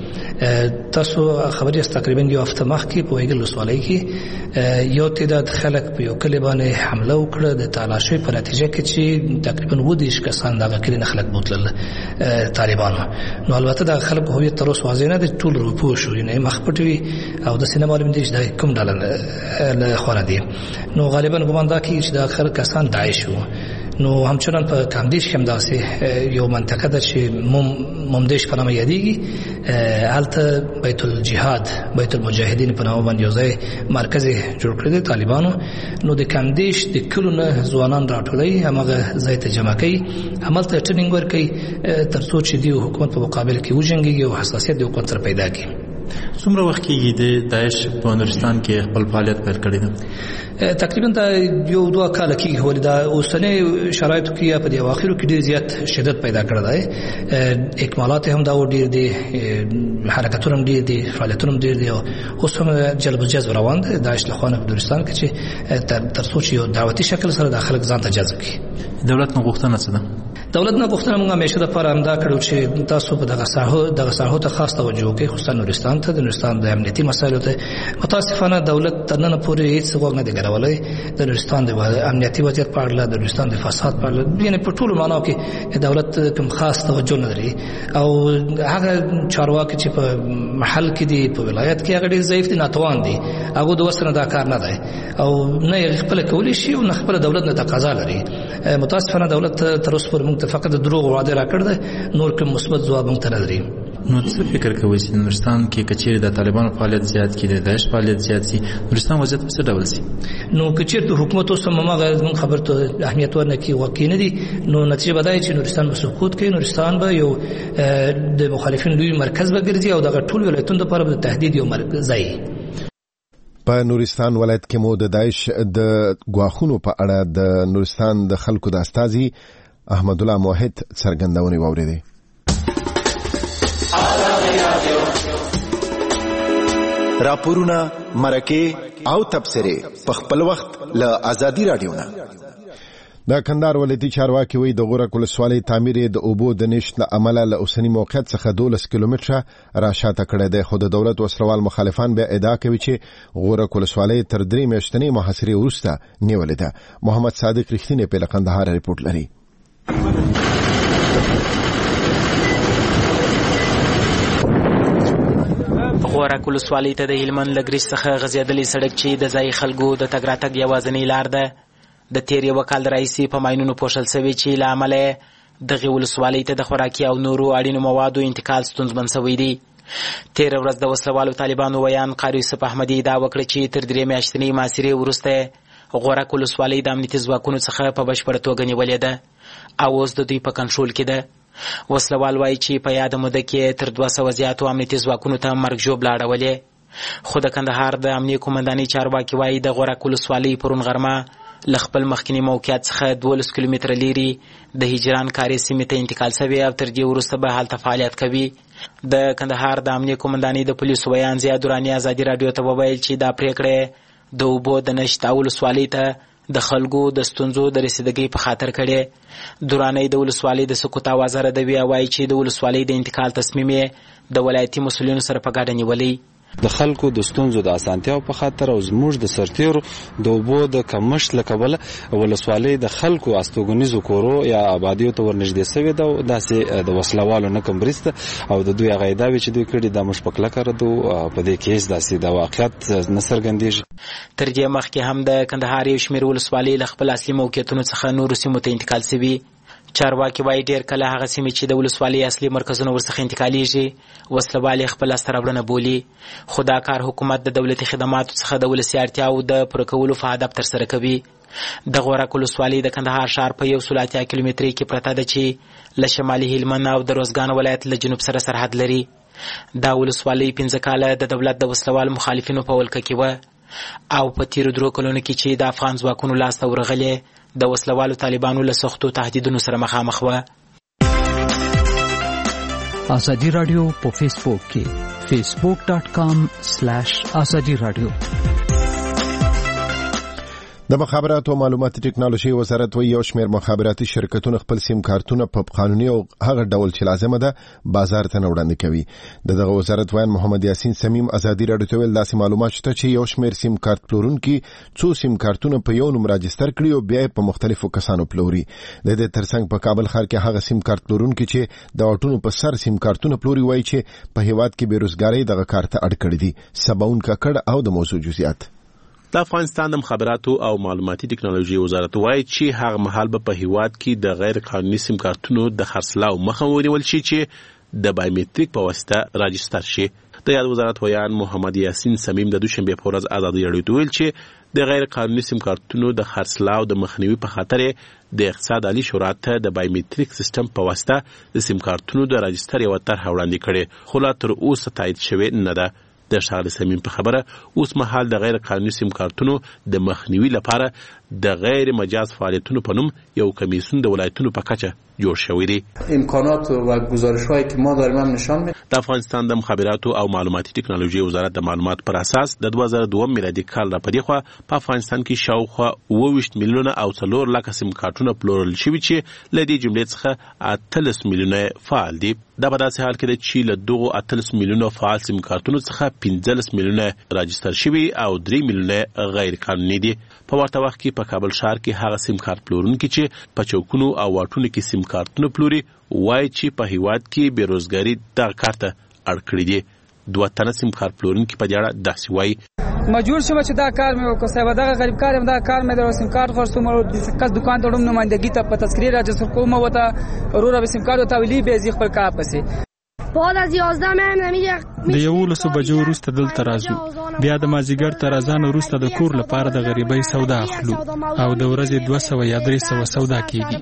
تاسو خبرې است تقریبا یو هفته مخکې په ویګل ولسوالۍ کې یو تعداد خلک په یو کلی باندې حمله وکړه د تالاشۍ په نتیجه کې چې تقریبا اووه دېرش کسان دغه کلي نه خلک بوتلل طالبانو. نو البته دغه خلک هویت تر اوسه واضح نه دی، ټول روپوش شو، یعنې مخ پټ وي او داسې نه معلوم دي چې دا کوم ډله له خوا دي. نو غالبا ګمان دا کېږي چې دغه خلک کسان داعش وو. نو همچنان په کامدیش کې هم داسې یو منطقه ده چې ممدیش په نامه یادېږي، هلته بیت الجهاد بیت المجاهدین په نامه باندې یو ځای مرکز جوړ کړی دی طالبانو. نو د کامدیش د کلو نه ځوانان راټولوي، هماغه ځای ته جمع کوي، همالته ټریننګ ورکوي تر څو چې د حکومت په مقابل کې وجنګېږي او حساسیت د حکومت سره پیدا کړي. څومره وخت کېږي د داعش په نورستان کې خپل فعالیت پیل کړی دی؟ تقریبا دا یو دوه کاله کېږي، ولې دا اوسنۍ شرایطو کې یا په دې اواخرو کې ډېر زیات شدت پیدا کړی دی. اکمالات هم دا ډېر دي، حرکتونه هم ډېر دي، فعالیتونه هم ډېر دي او اوس هم جلب الجذب روان دی داعش له خوا په نورستان کې چې تر څو چې یو دعوتي شکل سره د خلک ځان ته جذب کړي. دولت نه غوښتنه څه ده؟ دولت نه غوښتنه موږ همیشه دپاره همدا کړو چې تاسو په دغه ساحو دغه ساحو ته خاص توجه وکړئ، خصوصا نورستان ته، د نورستان د امنیتي مسایلو ته. متاسفانه دولت تر ننه پورې هېڅ غوږ نه دی ګرولی د نورستان د امنیتي وضعیت په اړه، د نورستان د فساد په اړه، یعنې په ټولو معناو کې دولت کوم خاص توجه نه لري. او هغه چارواکي چې په محل کې دي، په ولایت کې، هغه ډېر ضعیف دي، ناتوان دي، هغو د وس نه دا کار نه دی او نه یې خپله کولی شي او نه خپله دولت نه تقاضا لري. متاسفانه دولت تر اوسه پورې موږ ته فقط د دروغ وعده راکړ ده، نور کوم مثبت ځواب موږ ته نه لري. نو څه فکر کوئ چې نورستان کې که چیرې د طالبانو فعالیت زیات کړي، د داعش فعالیت زیات شي، نورستان وضعیت په څه ډول شي؟ نو که چیرته حکومت اوس هم هماغه زموږ خبرو ته اهمیت ورنکړي، واقع نه دي، نو نتیجه به دا وي چې نورستان به سقوط کوي، نورستان به یو د مخالفینو لوی مرکز به ګرځي او دغه ټول ولایتونو دپاره به د تهدید یو ځای. په نورستان ولایت کې مو د داعش د ګواښونو په اړه د نورستان د خلکو د استازي احمد الله موحد څرګندونې واورېدې. راپورونه، مرکې او تبصرې په خپل وخت له آزادي رادیو نه. د کندهار ولایتي چارواکي وایي د غورک ولسوالۍ تعمیر د اوبو د نشت له امله له اوسني موقعیت څخه دولس کیلومتره راشاته کړی دی، خو د دولت وسلوال مخالفان بیا ادعا کوي چې غورک ولسوالۍ تر درې میاشتنۍ محاصرې وروسته نیولې ده. محمد صادق رښتینی په کندهار ریپورت لري. غورک ولسوالۍ ته د هلمند له ګریج څخه غځېدلې سړک چې د ځایي خلکو د تګ راتګ یوازینۍ لار ده د تېر یوه کال راهیسې په ماینونو پوښل سوې چې له امله یې دغې ولسوالۍ ته د خوراکي او نورو اړینو موادو انتقال ستونزمن سوی دی. تېره ورځ د وسلوالو طالبانو ویان قاري یوسف احمدي ادعا وکړه چې تر درې میاشتنۍ محاصرې وروسته غورک ولسوالۍ د امنیتي ځواکونو څخه په بشپړه توګه نیولې ده او اوس د دوی په کنټرول کې ده. وسلوال وایي چې په یاده موده کې تر دوه سوه زیاتو امنیتي ځواکونو ته مرګ ژوبله اړولې. خو د کندهار د امنیه قومندانۍ چارواکي وایي د غورک ولسوالۍ پرون غرمه له خپل مخکیني موقعیت څخه دولس کیلومتره لیرې د هجران کاري سیمې ته انتقال سوې او تر دې وروسته به هلته فعالیت کوي. د کندهار د امنیه قومندانۍ د پولیسو ویان ضیا دراني ازادي راډیو ته وویل چې دا پریکړه د اوبو د نشت او ولسوالۍ ته د خلکو د ستونزو د رسیدګۍ په خاطر کړي. دراني د ولسوالۍ د سقوط آواز ردوي او وایي چې د ولسوالۍ د انتقال تصمیم یې د ولایتي مسؤلینو سره په ګډه نیولی. د خلکو د ستونزو د اسانتیاو په خاطر او زموږ د سرتیرو د اوبو د کمښت له کبله ولسوالۍ د خلکو استوګنیزو کورو یا آبادیو ته ورنږدې سوې ده. داسې د وسلوالو نه کم بریسته او د دوی هغه ادعاوې چې دوی کړي دا موږ په کلکه ردو. په دې کې هېڅ داسې د واقعیت نه څرګندېږي. تر دې مخکې هم د کندهار یو شمېر ولسوالۍ له خپل اصلي موقعیتونو څخه نورو سیمو ته انتقال سوي. چارواکي وایي ډېر کله هغه سیمې چې د ولسوالۍ اصلي مرکزونه ورڅخه انتقالیږي وسلوال یې خپل لاسته راوړنه بولي. خو دا کار حکومت د دولتي خدماتو څخه د ولسي اړتیاوو د پوره کولو په هدف ترسره کوي. د غورک ولسوالۍ د کندهار ښار په یو سل اتیا کیلومترۍ کې پرته ده چې له شمالي هلمند او د روزګان ولایت له جنوب سره سرحد لري. دا ولسوالۍ پنځه کاله د دولت د وسلوال مخالفینو په ولکه کې وه او په تیرو درو کلونو کې چې د افغان ځواکونو لاسته ورغلې د وسلوالو طالبانو له سختو تهدیدونو سره مخامخ وه. ازادي راډیو په فیسبوک کې فیسبوک ډاټ کام سلیش ازادي راډیو. د مخابراتو او معلوماتي ټکنالوژي وزارت وایي یو شمېر مخابراتي شرکتونه خپل سیم کارتونه په قانوني او هغه ډول چې لازمه ده بازار ته وړاندې کوي. دغه وزارت وایي محمد یاسین سمیم ازادي راډیو ته ویل داسې معلومات شته چې یو شمېر سیم کارت پلورونکي څو سیم کارتونه په یو نوم راجستر کړي او بیا په مختلفو کسانو پلوري. د دې ترڅنګ په کابل ښار کې هغه سیم کارت پلورونکي چې د واټونو په سر سیم کارتونه پلوري وایي چې په هیواد کې بیروزګارۍ دغه کار ته اړ کړی دي. سباون ککړ او د موضوع جزئیات. د افغانستان د مخابراتو او معلوماتي ټکنالوژي وزارت وایي چې هغه مهال به په هیواد کې د غیر قانوني سیم کارتونو د خرڅلاو مخه ونیول شي چې د بایومټریک په واسطه راجستر شي. د یاد وزارت ویان محمد یاسین سمیم د دوشنبه په ورځ ازادي راډیو ته ویل چې د غیر قانوني سیم کارتونو د خرڅلاو د مخنیوي په خاطر د اقتصاد عالی شورا ته د بایومټریک سیستم په واسطه د سیم کارتونو د راجستر یو طرح وړاندې کړي خو لا تر اوسه تایید شوی نه ده. د ښاغلي سمیم په خبره اوس مهال د غیر قانوني سیم کارتونو د مخنیوي لپاره د غیر مجاز فعالیتونو په نوم یو کمیسیون د ولایتونو په کچه جوړ شوی دی. امکانات و گزارش‌هایی که ما داریم هم نشان میده. د افغانستان د مخابراتو او معلوماتي ټکنالوژي وزارت د معلوماتو پر اساس د دوه زره دوه میلادي کال را پدې خو په افغانستان کې شاوخوا اووه ویشت میلیونه او څلور لکه سیم کارتونه پلورل شوي چې له دې جملې څخه اتلس میلیونه فعال دي. دا په داسې حال کې ده چې له دغو اتلس میلیونه فعال سیم کارتونو څخه پنځلس میلیونه راجستر شوي او درې میلیونه غیر قانوني دي. په ورته وخت کې په کابل ښار کې هغه سیم کارت پلورونکي چې په چوکونو او واټونو کې سیم کارتونه پلوري وایي چې په هیواد کې بیروزګاري دغه کار ته اړ کړی دی. دوه تنه سیم کارت پلورونکي په دې اړه داسې وایي مجبور شوم چې دا کار مې وکړ. صاحب دغه غریب کار هم دا کار مې درو سیم کارت خرڅوم او د کس دکان ته وړم نمائندګي ته په تذکره راجستر کوم وته ورور به سیم کارت ته ویلي به زی خپل کار پسې بعد از یازده ماه نمیگه د یولسو بجو وروسته دلته راځو بیا د مازیګر تر اذان وروسته د کور لپاره د غریبۍ سودا اخلو او د ورځې دوه سوه یا درې سوه سودا کیږي.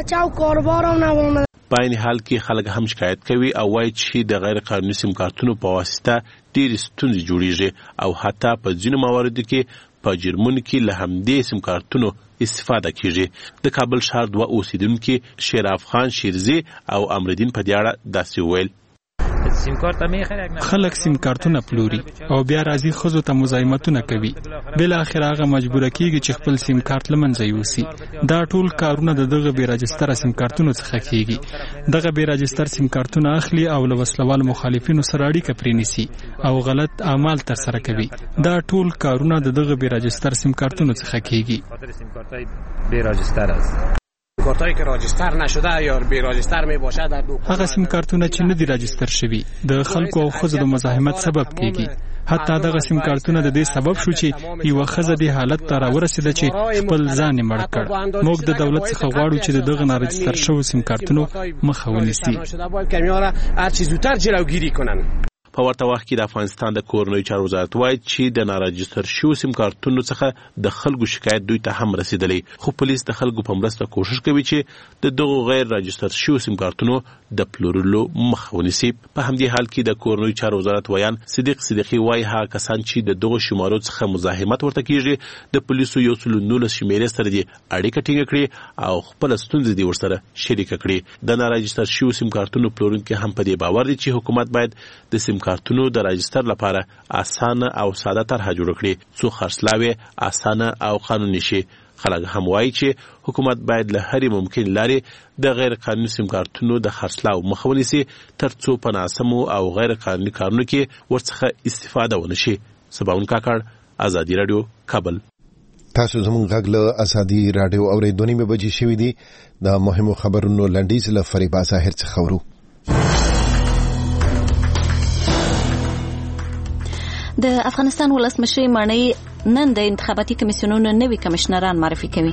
په عین حال کې خلک هم شکایت کوي او وایي چې د غیر قانوني سیم کارتونو په واسطه ډېرې ستونزې جوړیږي او حتی په ځینو مواردو کې په جرمونو کې له همدې سیم کارتونو استفاده کیږي. د کابل ښار دوه اوسیدونکي شیر افغان شیرزي او امردین په دې اړه داسې وویل خلک سیم کارتونه پلوري او بیا راځي ښځو ته مزاحمتونه کوي. بل اخر هغه مجبوره کیږي چې خپل سیم کارت له منځه یوسي. دا ټول کارونه د دغه بې راجستره سیم کارتونو څخه کیږي. دغه بې راجستر سیم کارتونه اخلي او له وسلوال مخالفینو سره اړیکه پرېنیسي او غلط اعمال ترسره کوي. دا ټول کارونه د دغه بې راجستر سیم کارتونو څخه کیږي. کارتایی که راجستر نشده یا بی راجستر می باشه در دو هغه سیم کارتونه چې نه دي راجستر شوي د خلکو او ښځو د مزاحمت سبب کیږي. حتی دغه سیم کارتونه د دې سبب شو چې یو ښځه د حالت ته راورسېده چې خپل ځان یې مړ کړ. موږ د دولت څخه غواړو چې د دغه ناراجستر شوو سیم کارتونو مخه ونیسي. په ورته وخت کې د افغانستان د کورنیو چارو وزارت وایي چې د ناراجستر شوو سیم کارتونو څخه د خلکو شکایت دوی ته هم رسیدلی، خو پولیس د خلکو په مرسته کوشش کوي چې د دغو غیر راجستر شوو سیم کارتونو د پلورلو مخه ونیسي. په همدې حال کې د کورنیو چارو وزارت ویان صدیق صدیقي وایي هغه کسان چې د دغو شمارو څخه مزاحمت ورته کیږي د پولیسو یو سل نولس شمیرې سره دې اړیکه ټینګه کړي او خپل ستونزې دې ورسره شریکه کړي. د ناراجستر شوو سیم کارتونو پلورونکي هم په دې باور دي چې حکومت باید د سیم کارتونو د راجستر لپاره اسانه او ساده طرحه جوړ کړي څو خرڅلاوي اسانه او قانوني شي. خلک هم وایي چې حکومت باید له هرې ممکن لارې د غیر قانوني سیم کارتونو د خرڅلاو مخه ونیسي ترڅو په ناسمو او غیر قانوني کارونو کې ورڅخه استفاده ونه شي. سباون کاکړ، ازادي رادیو، کابل. تاسو زموږ غږ له ازادي رادیو اورېدونکو مې بجې شوې دي. د مهمو خبرونو لنډیز له فریبا ظاهر څخه ورو. د افغانستان ولسمشر مانی نن د انتخاباتي کمیسیونونو نوي کمشنران معرفي کوي.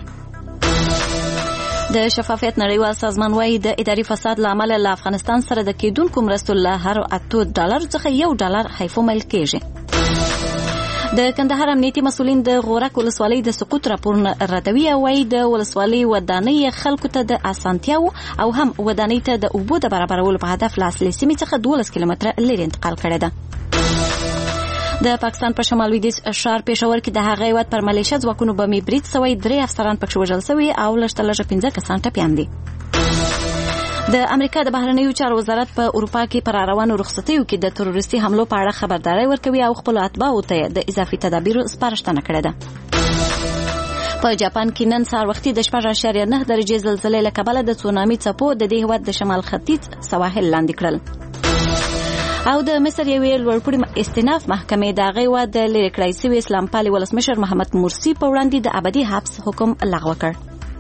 د شفافیت نړیوال سازمان وايي د اداري فساد لامل له افغانستان سره د کېدونکو مرستو له هر اتو ډالر څخه یو ډالر حیفومل کېږي. د کندهار امنیتي مسولین د غورک ولسوالۍ د سقوط راپورونه ردوي او وايي د ولسوالۍ ودانۍ خلکو ته د اسانتیاو او هم ودانۍ ته د اوبو د برابرولو په هدف لاس لسیمې څخه دولس کیلومتره لرې انتقال کړی ده. د پاکستان په شمال لویدیځ ښار پېښور کې د هغه هیواد پر ملیشه ځواکونو بمي برید سوی، درې افسران پکښې وژل سوي او لږ تر لږه پنځه کسان ټپیان دي. د امریکا د بهرنیو چارو وزارت په اروپا کې پر روانو رخصتیو کې د تروریستي حملو په اړه خبرداري ورکوي او خپل اتباعو ته د اضافي تدابیرو سپارښتنه کړې ده. په جاپان کې نن سهار وختي د شپږ اعشاریه نه درجې زلزلې له کبله د تسونامي څپو د دې هیواد د شمال ختیځ سواحل لاندې کړل. او د مصر یوې لوړپوړي استئناف محکمې د هغه هیواد د لرې کړای سوي اسلام پالي ولسمشر محمد مرسي په وړاندې د ابدي حبس حکم لغوه کړ.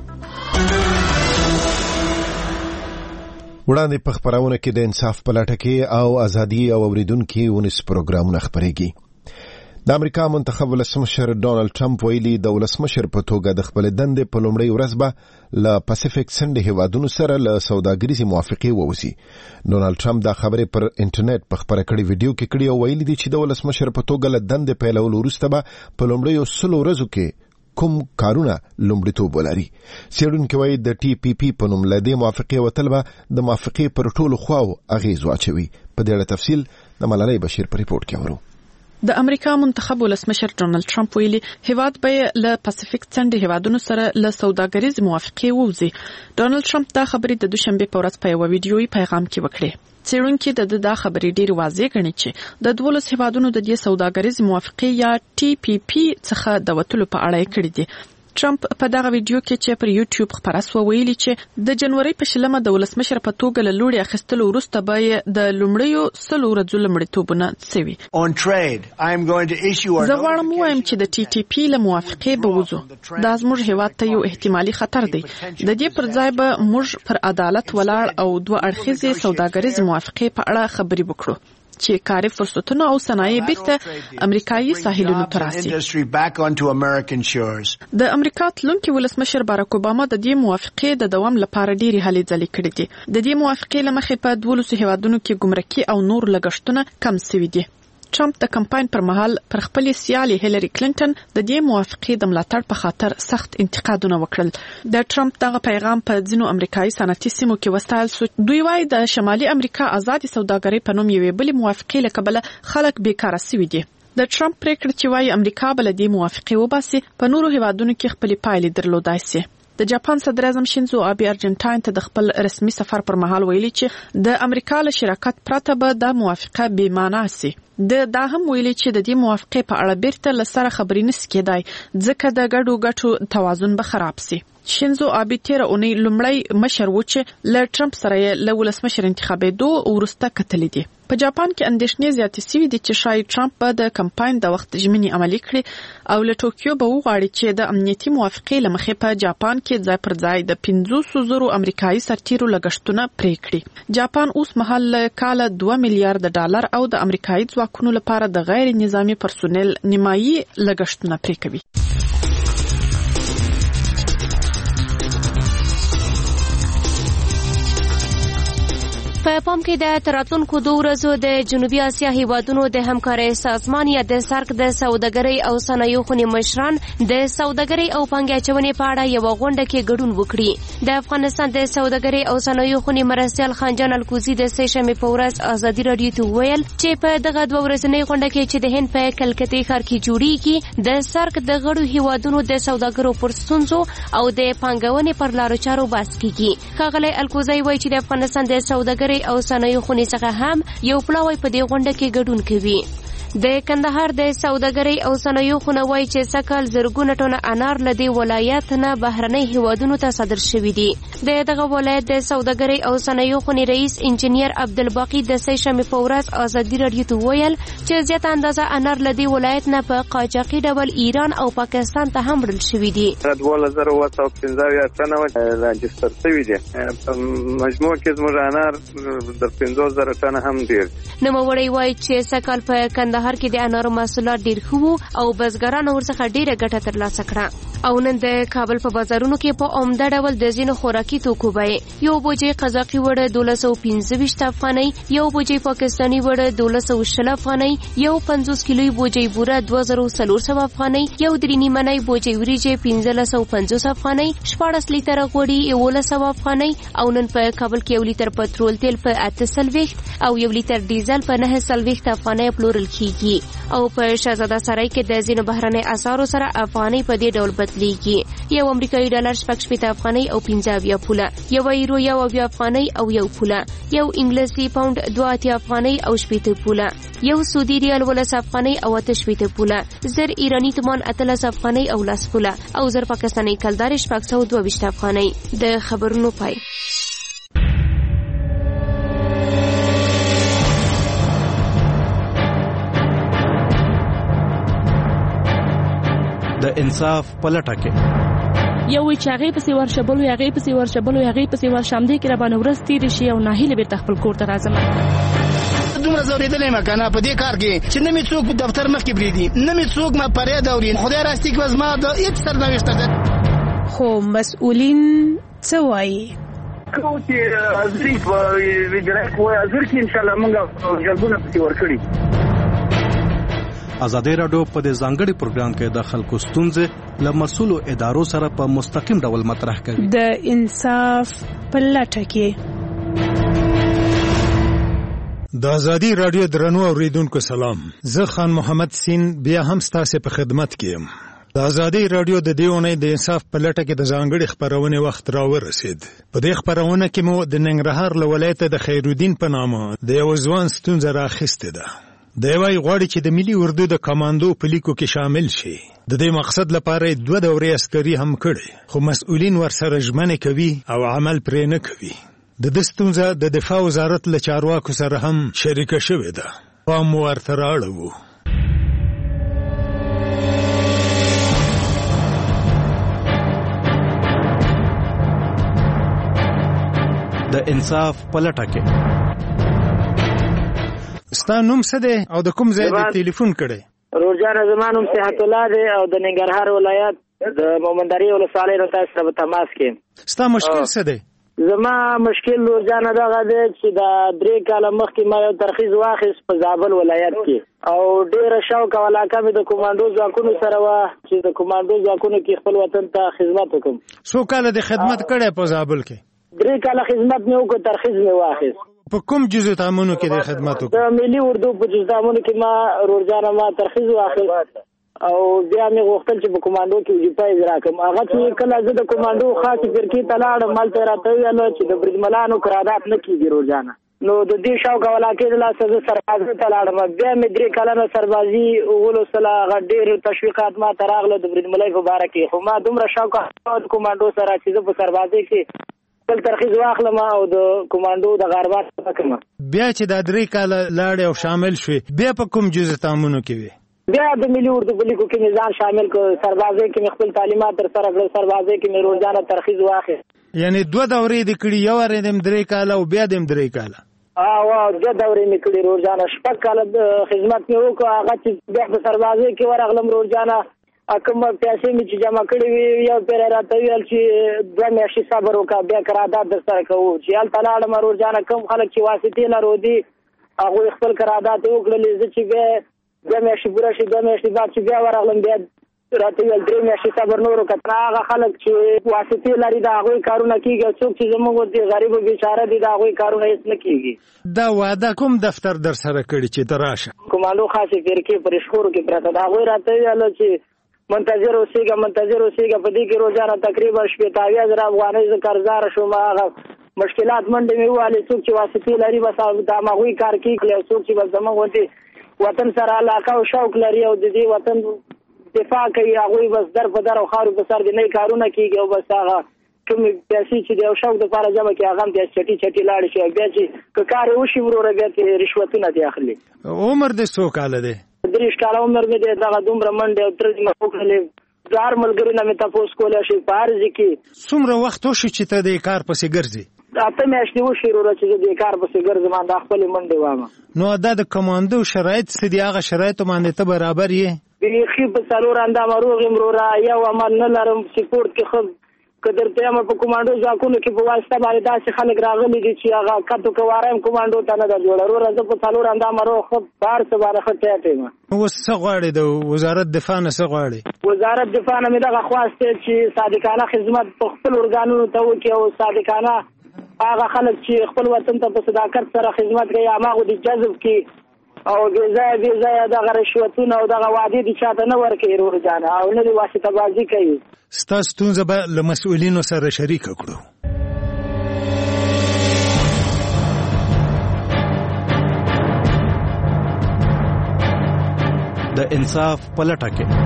وړاندې په خبرونه کې د انصاف په لټه کې او ازادي او اوریدونکو ونس پروګرامونه خبرېږي. د امریکا منتخب ولسمشر ډونالد ټرمپ ویلي د ولسمشر په توګه د خپل دندې په لومړۍ ورځ به له پاسفیک سنډ هیوادونو سره له سوداګریزي موافقه ووسی. ډونالد ټرمپ دا خبره پر انټرنیټ په خبره کړي ویډیو کې کړي او ویلي دي چې د ولسمشر په توګه له دندې پیلولو وروسته به په لومړۍ سلو ورځو کې کوم کارونه لومړیتوب ولري. څېړونکي وایي د ټي پی پی په نوم له دې موافقې وتل به د موافقې پر ټولو خواو اغېز واچوي. په دې اړه تفصیل د ملالۍ بشیر په ریپورت کې ورو. د امریکا منتخب ولسمشر ډونالد ټرمپ ویلي هیواد به له پاسفیک سنډ هیوادونو سره له سوداګریز موافقه ووزي. ډونالد ټرمپ دا خبرې د دوشنبه په ورځ په یو ویډیويي پیغام کې وکړه. څېړونکي د دا خبرې ډېر واضح ګڼي چې د دولس هیوادونو د دې سوداګریز موافقه یا ټي پی پی څخه د وټلو په اړه کړي دي. ټرمپ په دغه ویډیو کې چې پر یوټیوب خبره سو ویلي چې د جنوري په شلمه د ولسمشر په توګه له لوړې اخیستلو وروسته به د لومړیو سلو ورځو لومړیتوبونه سوي. زه غواړم وایم چې د ټي ټي پی له موافقې به وځو. دا زموږ هیواد ته یو احتمالي خطر دی. د دې پر ځای به موږ پر عدالت ولاړ او دوه اړخیزې سوداګریز موافقې په اړه خبرې وکړو چې کاري فرصتونه او صنایع بیرته امریکایي ساحلونو ته راسي. د امریکا تلونکي ولسمشر باراک اوباما د دې موافقې د دوام لپاره ډېری هلې ځلې کړې دي. د دې موافقې له مخې په دولسو هیوادونو کې ګمرکي او نور لګښتونه کم شوي دي. ټرمپ د کمپاین پر مهال پر خپل سیالي هیلری کلینټن د دې موافقې د ملاتړ په خاطر سخت انتقادونه وکړل. د ټرمپ دغه پیغام په ځینو امریکایي صنعتي سیمو کې وستایل شو. دوی وايي د شمالي امریکا آزادي سوداګرۍ په نوم یوې بلې موافقې له کبله خلک بیکاره شوي دي. د ټرمپ پریکړه چې وايي امریکا بل دې موافقې وباسي په نورو هیوادونو کې خپل پایلې درلودای شي. د جاپان صدر اعظم شینزو آبی ارجنټاین ته د خپل رسمي سفر پر مهال ویلي چې د امریکا له شراکت پرته به د موافقه بې معنی سي. د دا هم ویلي چې د دې موافقې په اړه بیرته له سره خبرې نس کېدای ځکه د ګډو ګټو توازن به خراب سي. شینزو آبی تیر اونۍ لومړی مشر و چې له ټرمپ سره له ولسمشر انتخابېدو وروسته کتلې دي. په په جاپان کې اندېښنې زیاتې شوې دي چې شاید ټرمپ به د کمپاین د وخت ژمنې عملي کړي او له ټوکیو به وغواړي چې د امنیتي موافقې له مخې په جاپان کې ځای پر ځای د پنځوس زرو امریکایي سرتیرو لګښتونه پرې کړي. جاپان اوس مهال کال دوه میلیارډ ډالر او د امریکایي ځواکونو لپاره د غیر نظامی پرسونل نیمایي لګښتونه پرې کوي. په پام کې د تراتونکو دوه ورځو د جنوبي اسیا هیوادونو د همکارۍ سازمان یا د سارک د سوداګرۍ او صنایعو خونې مشران د سوداګرۍ او پانګې اچونې په اړه یو غونډه کې ګډون وکړي. د افغانستان د سوداګرۍ او صنایعو خونې مرستیال خانجان الکوزي د سه شنبې په ورځ ازادي رادیو ته ویل چې په دغه دوه ورځنۍ غونډه کې چې د هند په کلکتې ښار کې جوړیږي د سارک د غړو هیوادونو د سوداګرو پر ستونزو او د پانګونې پر لارو چارو بحث کیږي. ښاغلی الکوزي وایي چې د افغانستان د سوداګرۍ او صنایعو خونې څخه هم یو پلاوی په دې غونډه کې ګډون کوي. د کندهار د سوداګرۍ او صنایعو خونه وایي چې سکهال زرګونه ټنه انار له دې ولایت نه بهرنۍ هیوادونو ته صادر شوي دي. د دغه ولایت د سوداګرۍ او صنایعو خونې رئیس انجینیر عبدالباقي د سه شنبې په ورځ ازادي رادیو ته ویل چې زیاته اندازه انار له دې ولایت نه په قاچاقي ډول ایران او پاکستان ته هم وړل شوي دي. دوه زره اوه سوه پنځه اویا ټنه راجستر شوي دي. په مجموع کې زموږ انار د پنځوس زره ټنه هم ډېر. نوموړی وایي چې سکهال په کندهار کې د انارو محصولات ډېر ښه او بزګرانو ورڅخه ډېره ګټه ترلاسه کړه. او نن د کابل په بازارونو کې په عمده ډول د ځینو خوراکي توکو بیې یو بوجۍ قزاقي وړه دولس سوه پنځه ویشت افغانۍ، یو بوجۍ پاکستاني وړه دولس سوه شل افغانۍ، یو پنځوس کیلوي بوجۍ بوره دوه زره څلور سوه افغانۍ، یو درې نیمنۍ بوجۍ وریجې پنځلس سوه پنځوس افغانۍ، شپاړس لیتره غوړي یولس سوه افغانۍ. او نن په کابل کې یو لیتر پټرول تیل په اته څلوېښت او یو لیتر ډیزل په نهه څلوېښت افغانۍ پلورل کیږي. او په شهزاده سرای کې د ځینو بهرنۍ اسعارو سره افغانۍ په دې ډول بدلیږي. یو امریکایي ډالر شپږ شپېته افغانۍ او پنځه اویا پوله، یو یورو یو اویا افغانۍ او یو پوله، یو انګلیسي پاونډ دوه اتیا افغانۍ او شپېته پوله، یو سعودي ریال ولس افغانۍ او اته شپېته پوله، زر ایراني تومان اتلس افغانۍ او لس پوله او زر پاکستاني کلدار شپږ سوه دوه ویشت افغانۍ. د خبرونو پای. د انصاف پلټه کې یو وی چې هغه پسې ورشبل وي هغه پسې ورشبل وي هغه پسې ورشم دي کې را باندې ورس تیر شي او ناهیله بیرته خپل کور ته راځم. دومره زوریدلې ما کنه په دې کار کې چې نه می څوک په دفتر مخ کې بریدي نه می څوک ما پرې دا ورین خدای راستي کې وز ما د هیڅ سرنوشت ده. خو مسؤلین څه وایي؟ کو چې ازري په ویجرای کوه ازر کې ان شاء الله موږ جلبونه پسې ورکړي. ازادي رادیو په دې ځانګړي پروګرام کې د خلکو ستونزې له مسؤلو ادارو سره په مستقیم ډول مطرح کوي. د انصاف په لټه کې. د ازادي رادیو درنو اوریدونکو سلام. زه خان محمد سین بیا هم ستاسو په خدمت کې یم. د ازادي رادیو د دیونې د انصاف په لټه کې د ځانګړي خبرونه وخت راورسید. په دې خبرونه کې مو د ننګرهار له ولایت د خیرالدین په نامه د یو ځوان ستونزه راخسته ده. د یوای غواړي چې د ملي اردو د کمانډو په لیکو کې شامل شي. د دې مقصد لپاره دوه دورې عسکري هم کړي خو مسؤلین ورسره ژمنه کوي او عمل پرې نه کوي. د دې ستونزه د دفاع وزارت له چارواکو سره هم شریکه شوې ده. پام ورته راړو. د انصاف پلټه کې ستا نوم څه دی او د کوم ځای د ټلیفون کړی؟ روزانه زمانوم صحت الله دی او د ننګرهار ولایت د مومندري ولسوالۍ نو تاسو سره په تماس کې. ستا مشکل څه دی؟ زما مشکل روزانه دغه دی چې د درې کاله مخکې ما یو ترخیص واخیست په زابل ولایت کې او ډېره شوق او علاقه مې د کمانډو ځواکونو سره وه چې د کمانډو ځواکونو کې خپل وطن ته خدمت وکړم. څو کاله د خدمت کړی په زابل کې؟ درې کاله خدمت مې وکړ، ترخیص مې واخیست. په کوم جزء تامونو کې د خدمت وکړ؟ د ملي اردو په جزء تامونو کې ما روزانه ما ترخیص واخیست او بیا مې غوښتل چې په کمانډو کې وظیفه اجرا کړم. هغه چې کله زه د کمانډو خاصې فرقې ته لاړم هلته راته وویل چې د بریدملانو قرارداد نه کېږي روزانه. نو د دې شوق او علاقې د لاسه زه سربازۍ ته لاړم. بیا مې درې کلنه سربازي ولوستله. هغه ډېر تشویقات ما ته راغله د بریدملۍ په باره کې. خو ما دومره شوق د کمانډو سره چې زه په سربازۍ کې بل ترخیص واخلم او د کمانډو د غربات وکم. بیا چې د درې کال لاړې او شامل شوي بیا په کوم جزء تامونو کې وي؟ بیا د ملي اردو په لیکو کې ځان شامل کړ، سربازي کې خپل تعلیمات تر سره کړ، سربازي کې مې روزانه ترخیص واخې. یعنی دوه دورې د کړي، یو ورې د درې کال او بیا د درې کال. اه وا دوه دورې مې کړي، روزانه شپږ کال خدمت مې وکړ. هغه چې بیا په سربازي کې ورغلم روزانه کوم پیسې مې چې جمع کړې وي یو پیر راته ویل چې دوه میاشتې صبر وکړه بیا قرارداد در سره کوو. چې هلته لاړم روزانه کوم خلک چې واسطې لرو دي هغوی خپل قرارداد وکړلې. زه چې بیا دوه میاشتې پوره شي، دوه میاشتې بعد چې بیا ورغلم بیا راته ویل درې میاشتې صبر نور وکړه. هغه خلک چې واسطې لري د هغوی کارونه کېږي، څوک چې زموږ د غریب او بیچاره دي د هغوی کارونه هېڅ نه کېږي. دا وعده کوم دفتر در سره کړي چې ته راشه؟ کمانډو خاصې فرقې په رشخورو کې پرته ده. هغوی راته ویل چې منتظر اوسېږه منتظر اوسېږه. په دې کې روزانه تقریبا شپېته اویا زره افغانۍ زه قرضداره شوم. هغه مشکلات منډې مې ووهلې، څوک چې واسطې لري بس د همهغوی کار کېږي، او څوک چې بس زموږ غوندې وطن سره علاقه او شوق لري او د دې وطن دفاع کوي هغوی بس در په در او خاورو په سر د نوي کارونه کېږي. او بس هغه کومې پیسې چې د یو شوق دپاره جمع کړي هغه هم بیا چټي چټي لاړې شي. بیا چې که کار یې وشي وروره بیا چې رشوتونه دې اخلي. عمر دې څو کاله دی؟ دریش کاله عمر مې دی. دغه دومره منډې او ترځې مې وکړلې. د هر ملګري نه مې تپوس کولی شي په هر ځای کې. څومره وخت وشي چې ته دې کار پسې ګرځې؟ اته میاشتې وشي وروره چې زه دې کار پسې ګرځم، دا خپلې منډې وایم. نو دا د کمانډو شرایط څه دي؟ هغه شرایطو باندې ته برابر یې؟ بیخي په څلور اندامه روغ یم وروره، یو عمل نه لرم. سپورټ کې ښه که درته یم په کمانډو ځواکونو کې په واسطه باندې داسې خلک راغلي دي چې هغه کټو که واره یم کمانډو ته نه ده جوړه. وروره زه په څلور اندامه روغ ښه په هر څه باندې ښه ټیټ یم. اوس څه غواړې؟ د وزارت دفاع نه څه غواړې؟ وزارت دفاع نه مې دغه خواست دی چې صادقانه خدمت په خپل ارګانونو ته وکړي او صادقانه هغه خلک چې خپل وطن ته په صداقت سره خدمت کوي هماغو دې جذب کړي او بې ځایه بې ځایه دغه رشوتونه او دغه وعدې دې چاته نه ورکوي روزانه او نه دې واسطه بازي کوي. ستا ستونزه به له مسؤلینو سره شریکه کړو. د انصاف په لټه کې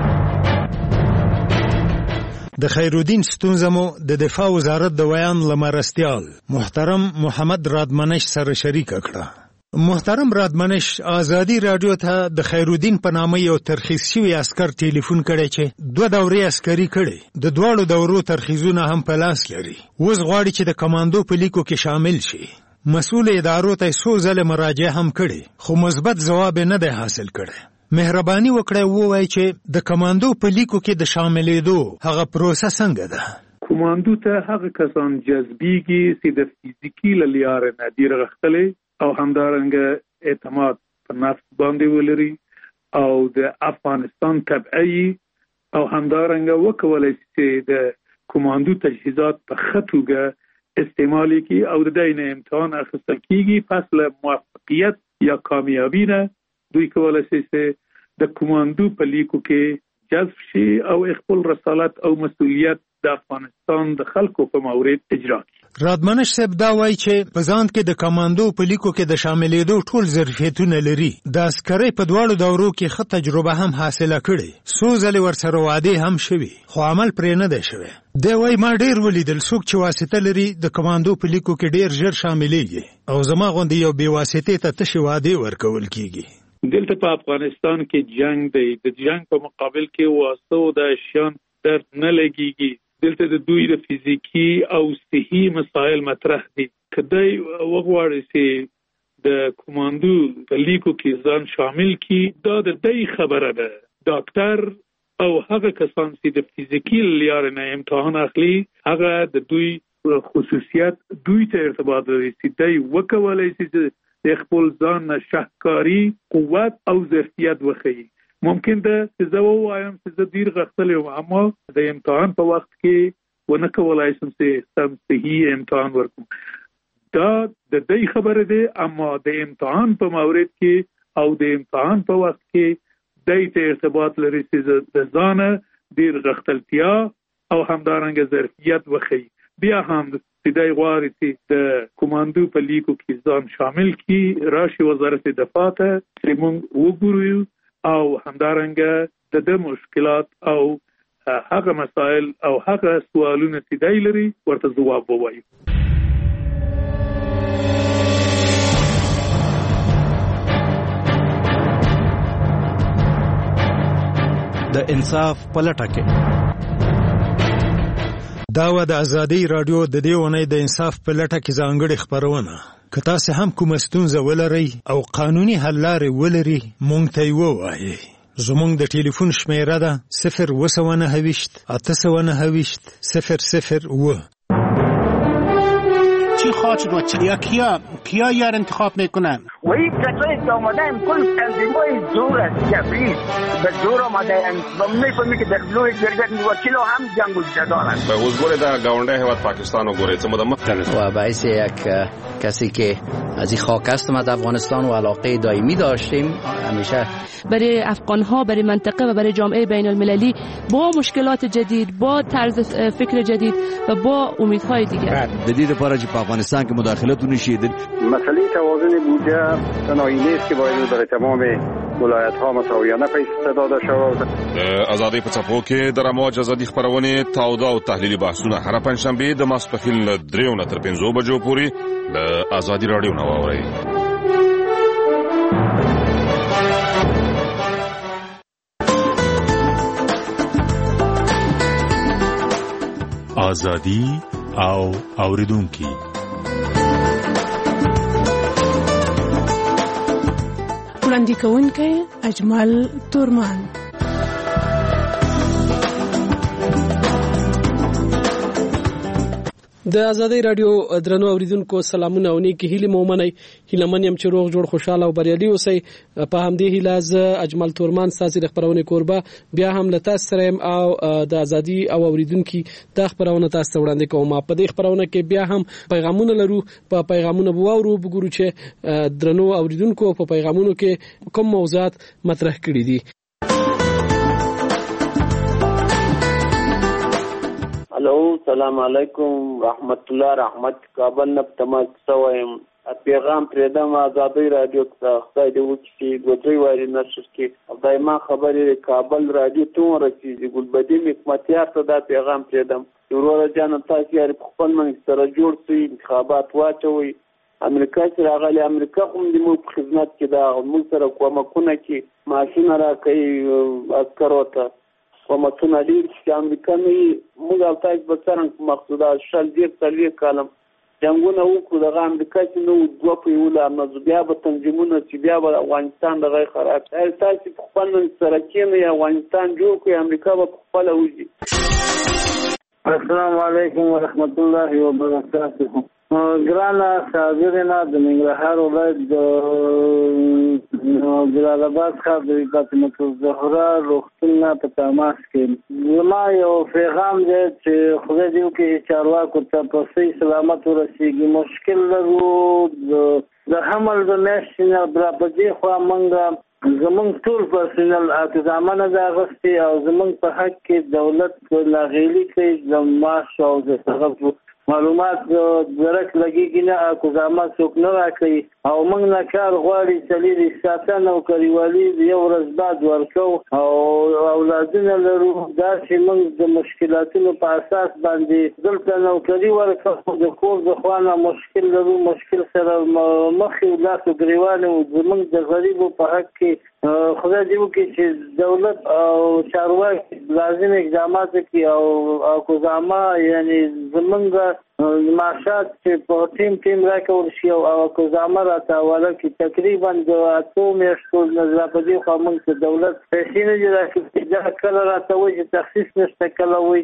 د خیرالدین ستونزه مو د دفاع وزارت د ویان لمرستیال محترم محمد رادمنش سره شریکه کړه. محترم رادمنش آزادی رادیو ته د خیرالدین په نامه یو ترخیص شوی عسکر ټلیفون کړی چې دوه دورې عسکري کړي، د دواړو دورو ترخیصونه هم په لاس لري. اوس غواړي چې د کمانډو په لیکو کې شامل شي. مسؤل ادارو ته څو ځله مراجعه هم کړي خو مثبت ځواب نه دی حاصل کړی. مهرباني وکړئ ووایئ چې د کمانډو په لیکو کې د شاملېدو هغه پروسه څنګه ده؟ کمانډو ته هغه کسان جذبېږي چې د فزیکي له لارې نه دي رغښتلي او همدارنګه اعتماد په نفس باندې ولري او د افغانستان تبعي او همدارنګه وکولای شي چې د کمانډو تجهیزات په ښه توګه استعمال کړي او د دې نه امتحان اخیستل کېږي. پس له موفقیت یا کامیابی نه دوی کولای شي چې د کمانډو په لیکو کې جذب شي او خپل رسالت او مسؤلیت د افغانستان د خلکو په مورد اجرا کړي. رادمنش صاحب دا وایي چې په ځان کې د کمانډو په لیکو کې د شاملېدو ټول ظرفیتونه لري. د عسکرۍ په دواړو دورو کې ښه تجربه هم حاصله کړې، څو ځلې ورسره وعدې هم شوي خو عمل پرې نه دی شوی. دی وایي ما ډېر ولیدل څوک چې واسطه لري د کمانډو په لیکو کې ډېر ژر شاملېږي او زما غوندې یو بې واسطې ته تشې وعدې ورکول کېږي. دلته په افغانستان کې جنگ دی، د جنگ په مقابل کې واسطو د شیان درد نه لګيږي. دلته د دوی د فزیکی او صحي مسایل مطرح دي. کدی وغواړي چې د کمانډو په لیکو کې ځان شامل کړي دا د دې خبره ده. ډاکټر او هغه کسان چې د فزیکی لارې نه امتحان اخلي هغه د دوی خصوصیت دوی ته ارتباط لري چې دوی وکولای شي چې د خپل ځان شهکاری قوت او ظرفیت وښيي. ممکن ده چې زه ووایم چې زه ډیر غښتلی یم اما د امتحان په وخت کې ونه کولای شم چې سم صحیح امتحان ورکړم. دا د دې خبره ده اما د امتحان په مورد کې او د امتحان په وخت کې د ته ارتباط لري چې د ځان ډیر غښتلتیا او همدارنګه ظرفیت وښيي. بیا هم سیدای غواړي چې د کمانډو په لیکو کې ځان شامل کړي، راشي وزارت دفاع ته چې موږ وګورو او همدارنګه د د مشکلات او هغه مسائل او هغه سوالونه چې دای لري ورته ځواب ووایي. د انصاف په لټه کې. دا و د ازادي رادیو د دې ونې د انصاف په لټه کې ځانګړې خبرونه. که تاسو هم کوم ستونزه ولرئ او قانوني حل لارې ولرئ مونږ ته یې ووایئ. زمونږ د ټلیفون شمیره ده صفر اوه سوه نهه ویشت اته سوه نهه ویشت صفر صفر اوه. چی خواهد شد و یا کیا کیا یار انتخاب میکنن؟ و این کسایی که آمدن کل تنظیمای زور است جبری به زور آمدن و میفهمی که در بلوی گرگت میوچلو هم جنگ و جدارن. به حضور در گاونده هواد پاکستان و گوریت مدمت و باعث یک کسی که از این خاک است ما در افغانستان و علاقه دائمی داشتیم همیشه برای افغان‌ها، برای منطقه و برای جامعه بین المللی با مشکلات جدید، با طرز فکر جدید و با امیدهای دیگر. جدید پارچ په افغانستان کې مداخلت ونشي. مسئله توازن بودجه تنهایی نیست که باید برای تمام ولایت‌ها مساویانه پیش داده شود. آزادی په څپو کې د رموج ازادي خبرونه تاوده او تحلیلي بحثونه هر پنځشنبه د ماسپښین له دریو نه تر پنځو بجو پورې د آزادي رادیو نه واورئ. آزادی او اوریدونکي. وړاندې کوونکی اجمل تورمان. د ازادي رادیو درنو اوریدونکو سلامونه او نیکی هیله مومنه هیله منیم چې روغ جوړ خوشاله او بریالي اوسئ. په همدې هیله ز اجمل تورمان تاسو د خبرونه کوربه بیا هم لته سره او د ازادي او اوریدونکو د خبرونه تاسو وړاندې کوم. په دې خبرونه کې بیا هم پیغامونه لرو. په پیغامونه بوورو وګورو چې درنو اوریدونکو په پیغامونو کې کوم موضوعات مطرح کړي دي. الو سلام علیکم رحمت الله رحمت کابل نه تماس سوایم پیغام پردم آزادی رادیو خدای دې وکړي ګوتری وایي نشر کې دایما خبرې کابل رادیو ته رسیدي ګلبدی حکمتیار ته دا پیغام پردم ورور جان تاسو یې خپل من سره جوړ شي انتخابات واچوي امریکا سره غلي امریکا کوم د مو خدمت کې دا موږ سره کومکونه کې ماشين را کوي عسکرو ته کومتونه لري چې امریکا نه موږ او تاسو به څنګه مقصوده شل ډیر تلوي کالم جنگونه وکړو د امریکا چې نو دوه په یو لامل بیا به تنظیمونه چې بیا به افغانستان دغه خراب تاسو په خپل سره کې نه افغانستان جوړ کړي امریکا به خپل وځي. السلام علیکم ورحمت الله وبرکاته. ګرانه صابرینه د ننګرهار ولایت د جلال آباد ښار د فاطمه الزهرا روغتون په تماس کې زما یو پیغام دی چې خدای دې وکړي چارواکو ته په صحیح سلامت ورسیږي. مشکل لرو د حمل د میاشتې نه په دې خوا موږ زمونږ ټول پرسنل اقدامونه د اغوستي او زمونږ په حق کې دولت لاغیلي کوي د معاش او د څه معلومات درک لګیږي نه اقدامات څوک نه راکوي او موږ نه کار غواړي چلیږي ساتنه او کلیوالي یو ورځ بعد ورکو او اولادونه لرو دا چې موږ د مشکلاتونو په اساس باندې دلته نوکري ورکو د کور د خوانه مشکل لرو مشکل سره مخې ولاسو ګریوانه زموږ د غریبو په حق کې خدای دې وکړي چې دولت او چارواکي لازم اقدامات کوي او اقدامه یعنی زمونږ معاشات چې په ټیم ټیم راکول شي او اقدامه راټاوله کې تقریبا د اتو میاشتو نظر په دې خو موږ دولت پیسې نه راکړي دا کله راټوي چې تخصیص نشته کله وایي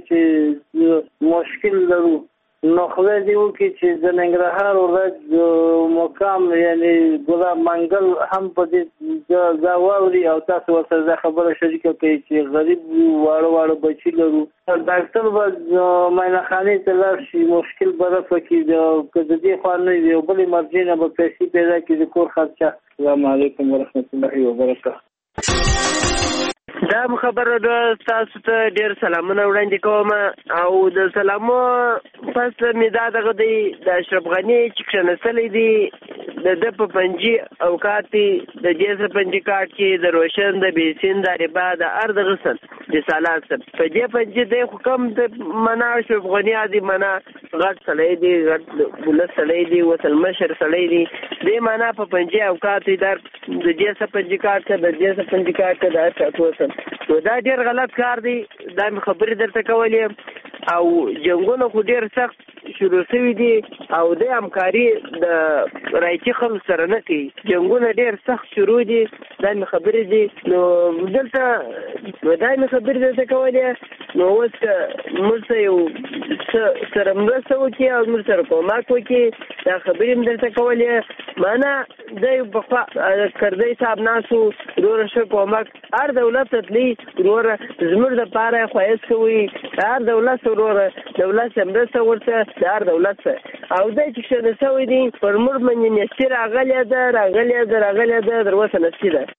چې مشکل لرو. نو خدای دې وکړي چې د ننګرهار ولایت مقام یعنی ګلاب منګل هم په دې دا واوري او تاسو ورسره خبره شریکه کوي چې غریب واړه واړه بچي لرو ډاکټر به معاینه خانې ته لاړ شي مشکل به رفع کړي که د دې خوا نه وي او بلې مرجې نه به پیسې پیدا کړي د کور خرچه. السلام علیکم ورحمت الله وبرکاته. دا خبره د تاسو ته ډیر سلامونه وړاندې کوم او د سلامو پس مې دا دغه دی د اشرف غني چې کښېنستلی دی د ده په پنجي اوقات د دې څه پنجي کارت کې د روشن د بیسین د ربا د هر دغه سن د سالات سن په دې پنجي دی خو کم د منا اشرف غني عادي منا غټ سړی دی غټ بولس سړی دی وصل مشر سړی دی دې منا په پنجي اوقات در د دې څه پنجي کارت د دې څه پنجي کارت د هر څه نو دا ډېر غلط کار دی. دا مې خبرې درته کولې او جنګونه خو ډېر سخت شروع شوي دي او د همکاري د رایتي خلکو سره نه کوي. جنګونه ډېر سخت شروع دي. دا مې خبرې دي. نو دلته نو دا مې خبرې درته کولې. نو اوس که موږ سره یو څه سره مرسته وکړي او موږ سره کومک وکړي، دا خبرې مې درته کولې. معنا دی پخوا کردی صاحب ناسو وروره ښه کومک هر دولت ته تلي وروره زموږ دپاره یې ښایست کوي. هر دولت وروره دولت سره مرسته ورته د هر دولت سره او دی چې کښېنه شوی دی پر موږ باندې نستي راغلې ده راغلې ده راغلې ده تر اوسه نستي ده.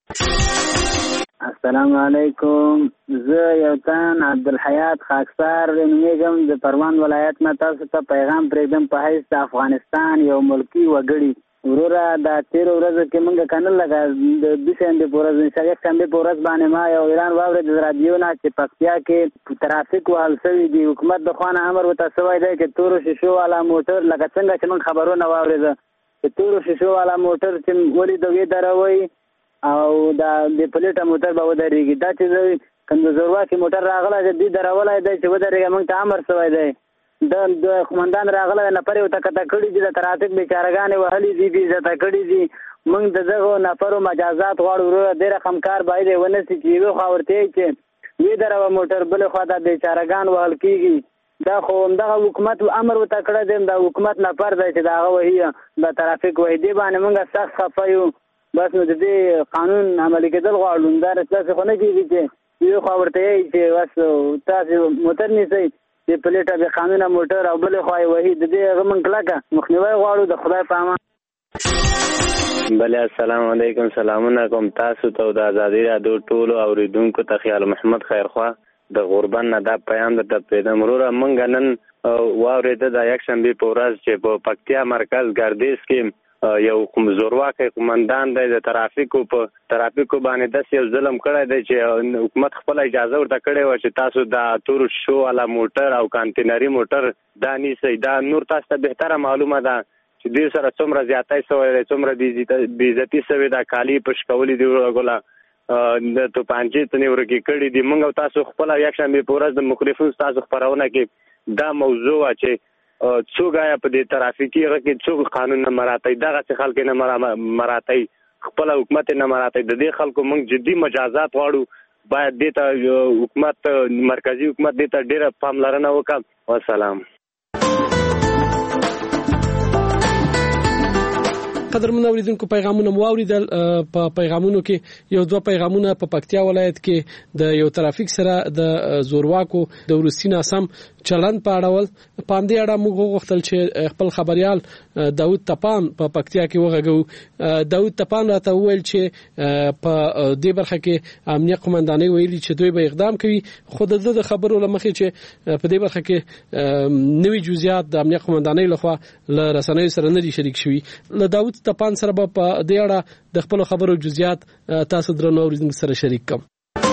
السلام علیکم. زه یو تن عبدالحیات خاکسار نومیږم د پروان ولایت نه. تاسو ته پیغام پرېږدم په حیث د افغانستان یو ملکي وګړي. وروره دا تېرو ورځو کې موږ کنه لکه د دوشنبې په ورځ شنبې په ورځ باندې ما یو اعلان واورېد د راډیو نه چې پکتیا کې ترافیک وهل شوي دي. حکومت د خوا نه امر ورته شوی دی چې تورو شیشو والا موټر لکه څنګه چې موږ خبرونه واورېده چې تورو شیشو والا موټر چې ولیدو ودروئ او دا د پلیټه موټر به ودرېږي. دا چې کوم د زورواکي موټر راغلی چې دوی درولی دی چې ودرېږي موږ ته امر شوی دی. د قومندان راغلی نفر یې ورته کته کړي دي، د ترافیک بیچارهګانې وهلي دي، بې عزته کړي دي. موږ د دغو نفرو مجازات غواړو. وروره ډېره خمکار باید یې ونه شي چې یوې خوا ورته یې چې ودروه موټر، بلې خوا دا بیچارهګان وهل کېږي. دا خو همدغه حکومت امر ورته کړی دی، د حکومت نفر دی چې د هغه وهي د ترافیک وهي. دې باندې موږ سخت خفه یو. بس نو د دې قانون عملي کېدل غواړو. دا داسې خو نه کېږي چې یوې خوا ورته یې چې بس تاسې موټر نیسئ د پلیټه بې قانونه موټر او بلې خوا یې وهي. د دې هغه موږ کلکه مخنیوی غواړو. د خدای په امان. بله السلام علیکم. سلامونه کوم تاسو ته او د ازادي راډیو ټولو اورېدونکو ته. خیال محمد خیرخوا د غوربند نه دا پیغام درته پرېږدم. وروره موږ نن واورېده د یکشنبې په ورځ چې په پکتیا مرکز ګردیز کې یو زورواکی قومندان دی د ترافیکو په ترافیکو باندې داسې یو ظلم کړی دی چې حکومت خپله اجازه ورته کړې وه چې تاسو د تورو شو والا موټر او کانتینري موټر دا نیسئ. دا نور تاسو ته بهتره معلومه ده چې دوی سره څومره زیاتی شوی دی، څومره بېعزتي شوې ده، کالي پش کولي دي ګله د توپانچې تنې ورکې کړي دي. موږ او تاسو خپله یکشنبې په ورځ د مخالفینو ستاسو خپرونه کې دا موضوع وه چې څوک آیا په دې ترافیکي هغه کې څوک قانون نه مراتی، دغسې خلک نه مراتی، خپله حکومت نه مراتی. د دې خلکو موږ جدي مجازات غواړو. باید دې ته حکومت مرکزي حکومت دې ته ډېره پاملرنه وکړي. والسلام. قدرمن اوریدونکو پیغامونه مو اوریدل. په پیغامونو کې یو دوه پیغامونه په پکتیا ولایت کې د یو ترافیک سره د زورواکو د ورستي ناسم چلند په اړه ول. په همدې اړه موږ وغوښتل چې خپل خبريال داود تپان په پکتیا کې وغږو. داود تپان راته وویل چې په دې برخه کې امنیه قومندانۍ ویلي چې دوی به اقدام کوي، خو د د خبرو لمخې چې په دې برخه کې نوې جزئیات د امنیه قومندانۍ لخوا له رسنیو سره نه دي شریک شوي. له داود تپان سره به په دې اړه د خپل خبرو جزئیات تاسو درنو اوریدونکو سره شریک کوم.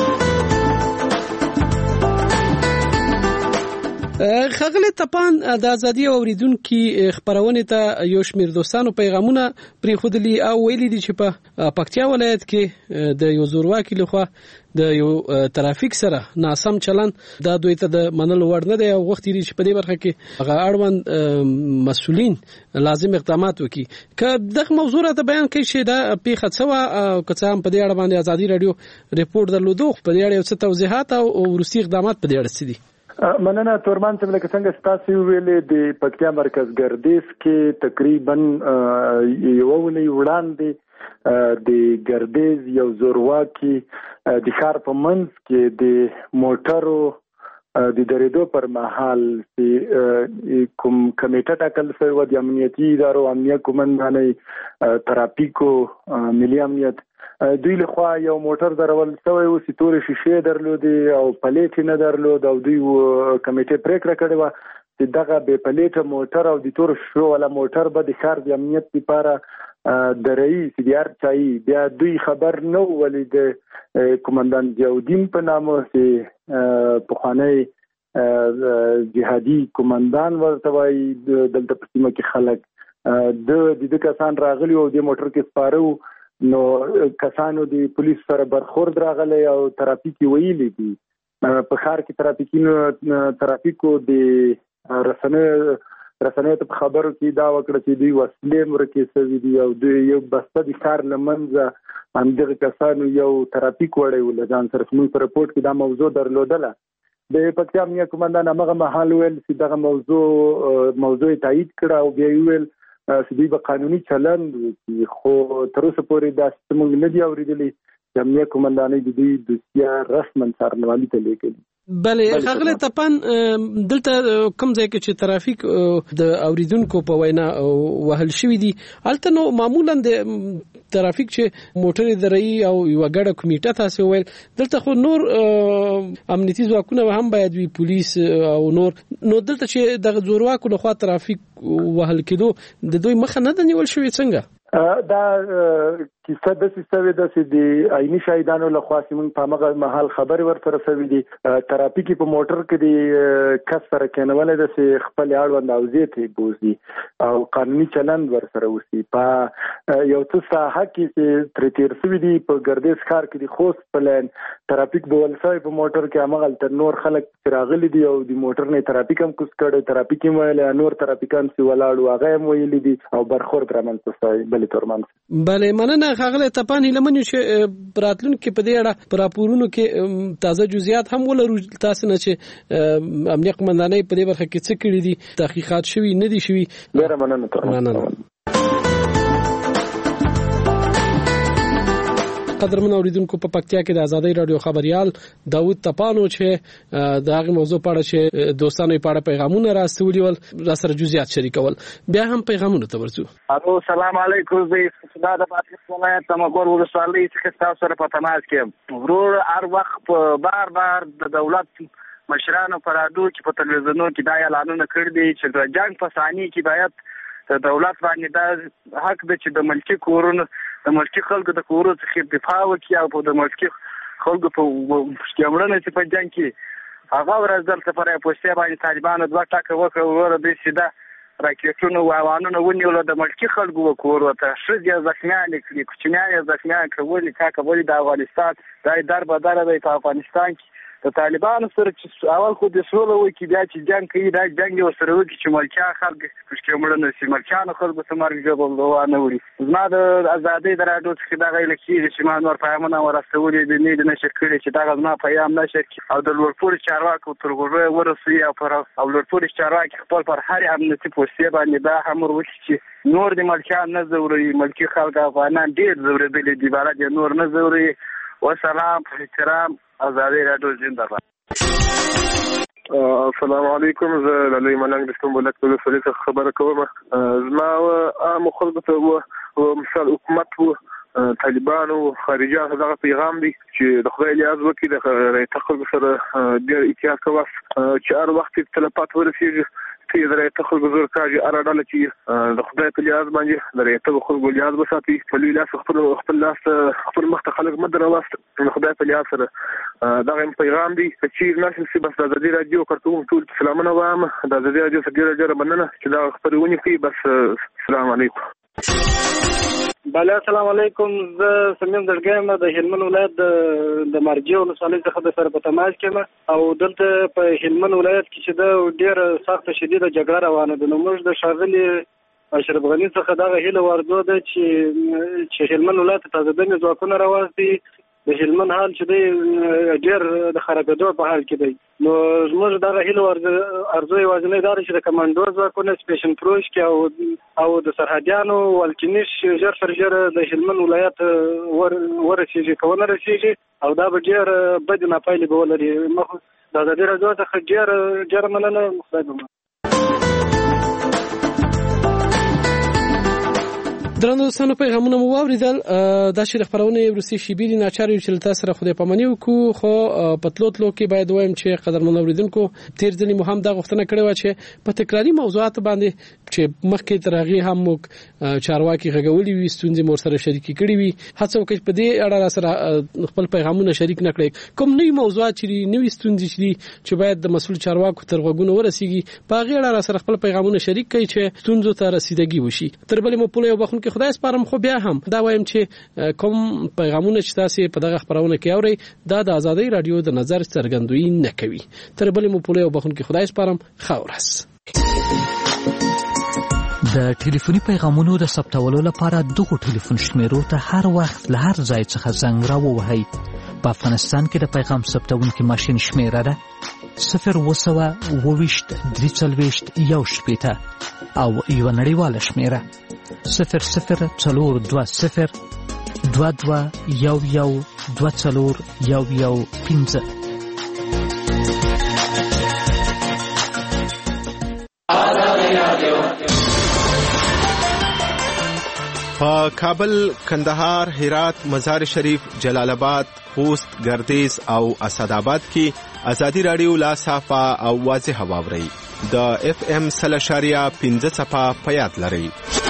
خغله تپان د ازادي اوریدونکو خبرونه ته یو شمیر دوستانو پیغامونه پری خودلی او ویلي دي چې په پکتیا ولایت کې د یو زورواکي لخوا د یو ترافیک سره ناسم چلن دا دوی ته د منلو وړ نه دی او وخت لري چې په دې برخه کې هغه اړوند مسؤلین لازم اقدامات وکړي. که دغه موضوع ته بیان کړي چې دا پیښه څه وه، که څه هم په دې اړه باندې ازادي رادیو ریپورت درلودو، په دې اړه یو څه توضیحات او وروستي اقدامات په دې اړه څه دي؟ مننه تورمان صاحب. لکه څنګه تاسو ویلې د پکتیا مرکز ګردیز کې تقریبا یو ونی وړاندې د ګردیز یو زورواکي د ښار په منځ کې د موټرو د درېدو پر مهال کوم کمیټه ټاکل شوې وه د امنیتي ادارو، امنیه قومندانۍ، ترافیکو، ملي امنیت، دوی لخوا یو موټر درول شوی و چې تورې شیشې درلودې او پلیټ نه درلود او دوی کمیټې پریکړه کړې وه چې دغه بې پلیټه موټر او د تورو شیشو والا موټر به د ښار د امنیت لپاره د رئیس د هر چایي. بیا دوی خبر نه و ولې د قومندان ضیاءالدین په نامه چې پخوانی جهادي قومندان ورته وایي دلته په سیمه کې خلک د د کسان راغلي او د موټر کې سپاره نو کسانو د پولیس سره برخورد راغلی او ترافیکي ویلي دي په ښار کې ترافیکي ترافیکو د رسنیو رسنیو ته خبرو کې دا وکړه چې دوی وسلې ورکې شوي دي او دوی یو بسته د ښار له منځه همدغه کسانو یو ترافیک وړی و له ځان سره. زموږ په رپورټ کې دا موضوع درلودله. د پکتیا امنیه قومندان همغه مهال ویل چې دغه موضوع موضوع تایید کړه او بیا ویل چې دوی به قانوني چلند وکړي، خو تر اوسه پورې داسې موږ نه دي اورېدلي چې امنیه قومندانۍ د دوی دوسیه رسما څارنوالي ته لیږلي. بله خغله تپان دلته کوم ځای کې چې ترافیک د اوریدونکو په وینا وهل شوی دي البته نو معمولا د ترافیک چې موټر درایي او یو غړ کمیټه تاسو ویل دلته خو نور امنیتي ځواکونه هم باید وي، پولیس او نور. نو دلته چې د زورواکو له خوا ترافیک وهل کېدو د دوی مخه نه د نیول شوی څنګه؟ دا کیسه د سیستم د سې د عیني شاهدانو له خوا سیمون په هغه محل خبر ورسره شوی دي. ترافیکي په موټر کې د کس سره کېنول د سې خپل اړوند اوزې ته بوزي او قانوني چلند ورسره وسی. په یو څه ساحه کې چې تر تیر شوی دي په ګردیز ښار کې د خوست پلان ترافیک بول شوی په موټر کې هغه تر نور خلک راغلي دي او د موټر نه ترافیک هم کوس کړي، ترافیکي ویل نور ترافیکان سی ولاړو هغه هم ویلي دي او برخورد رامنځته شوی. بله مننه خغله تپان لمنې چې راتلون کې په دې اړه پر راپورونو کې تازه جزئیات هم ولرو تاسو نه چې امنیه قومندانۍ په دې برخه کې څه کړی دي، تحقیقات شوي نه دي شوي؟ ډیره مننه. مننه. قدرمن اوریدونکو په پکتیا کې د ازادۍ رادیو خبريال داوود تپانو چې د هغه موضوع په اړه چې دوستانو په اړه پیغامونه راستولي ول را سره جزئیات شریکول، بیا هم پیغامونه ته ورسو. الو سلام علیکم. زه د پاکستان ولایت تمګور ولسوالۍ څخه تاسو سره په تماس کې ورور هر وخت بار بار د دولت مشرانو پر راډیو کې په تلویزیونونو کې دا اعلانونه کړی دي چې د جنگ په ثاني کې باید د دولت باندې دا حق دی چې د ملکی کورونو د ملکی خلکو د کورونو څخه دفاع وکړي او په د ملکی خلکو په شتمنۍ چې په جنگ کې هغه ورځ دلته پر پوسټه باندې طالبانو دوه ټاکه وکړه ور د سیده راکېټونو او وانونو ونیول د ملکی خلکو کورو ته شې ځکهمیان کړي کوچنیان ځکهمیان کړي کا کول د افغانستان دای در بدر د افغانستان کې د طالبانو سره چې اول خو د سولو وکي بیا چې جنگ کوي دا جنگ یو سره وکي چې ملکیا خلک پښکې مړنه سي ملکیانو خلکو ته مرګ جوړول دوه نه وړي. زما د ازادۍ د راډیو څخه دا غوښتل کیږي چې ما نور پیغامونه ورسولې دي نه د نشه کړی چې دا غوښتنه پیغام نشه او د لوړپوړ چارواکو تر غوړې ورسوي او پر او لوړپوړ چارواکي خپل پر هر امنیتي پوسټ باندې دا امر وکړي چې نور د ملکیان نه زوري ملکی خلک افغانان ډیر زورېدلي دي بلد نور نه زوري. والسلام احترام ازادي رادیو زنده باد. السلام علیکم. زه للی ملنګ د استنبول له سولې څخه خبره کوم. زما عام خلکو ته مثال حکومت وو طالبانو خارجيان هغه پیغام دی چې د خدای لیاز وکړي د رایت خلکو سره ډېر احتیاط کوي چې هر وخت تلپات ورسیږي چې د رایت خلکو زور کوي اراده چې د خدای په لیاز باندې د رایت خلکو لیاز وساتي په لیاز خپل خپل لاس خپل مخ ته خلک مدره واست د خدای په لیاز سره دا غو پیغام دی چې ناشې سي بس د ازادي رادیو کارتون ټول سلامونه وایم د ازادي رادیو سره ډېر ډېر مننه چې دا خبرونه کوي. بس السلام علیکم. بله السلام علیکم. زه سمیم درګم د هلمند ولایت د مرجع ولسوالۍ څخه د سره په تماس کې او دلته په هلمند ولایت کې چې د ډېر سخت شدیده جګړه روانه ده. نو موږ د ښاغلي اشرف غني څخه دا هیله ورځو ده چې چې هلمند ولایت تازه د ځواکونو راوستي د هلمند حال چې دی ډېر د خرابېدو په حال کې دی. نو زموږ دا هیله ارزو یوازینی دا چې د کمانډو ځواکونه سپیشن فورس کې او او د سرحدیانو ولکنیش ژر تر ژره د هلمند ولایت ور ورسیږي کونه رسیږي او دا به ډېر بد نه پایلې به ولري. مخ دا د دې راځو ته ډېر ډېر مننه خدای. درنو دوستانو پیغامونه مو واوریدل. دا چې د خبرونه ورسي شیبیری ناچاري چې تاسو سره خدای پامنی وکړو خو پتلوتلو کې باید وایم چې قدرمن اوریدونکو تیر ځلې مو هم دا غوښتنه کړې و چې په تکراری موضوعات باندې چې مخکې ترغي هم مو چارواکي غږولي وي ستونزې مور سره شریکي کړې وي هڅه وکړي په دې اړه سره خپل پیغامونه شریک نکړي. کوم نوې موضوعات چې نوې ستونزې چې چې باید د مسول چارواکو تر غوږونو ورسیږي په غیر اړه سره خپل پیغامونه شریک کړي چې ستونزو ته رسیدګي وشي. تر بلې مو په یو بخون کې خدای سپارم. خو بیا هم دا وایم چې کوم پیغامونه چې تاسو په دغه خبرونه کې اورئ دا د ازادي رادیو د نظر څرګندوي نه کوي. تر بلې مو په لو بخون کې خدای سپارم. خاورس د ټلیفوني پیغامونو د ثبتولو لپاره دغه ټلیفون شمیرو ته هر وخت له هر ځای څخه زنګ راووهئ. په افغانستان کې د پیغام ثبتونکي ماشین شمیره ده صفر اووه سوه اووه ویشت درې څلوېښت یو شپېته او یوه نړیواله شمیره صفر صفر څلور دوه صفر دوه دوه یو یو دوه څلور یو یو پنځه. په کابل، کندهار، هرات، مزار شریف، جلال آباد، خوست، ګردیز او اسداباد کې ازادي رادیو لا صافه او واضح واوري. د اف ام سل اشاریه پنځه صفه په یاد لرئ.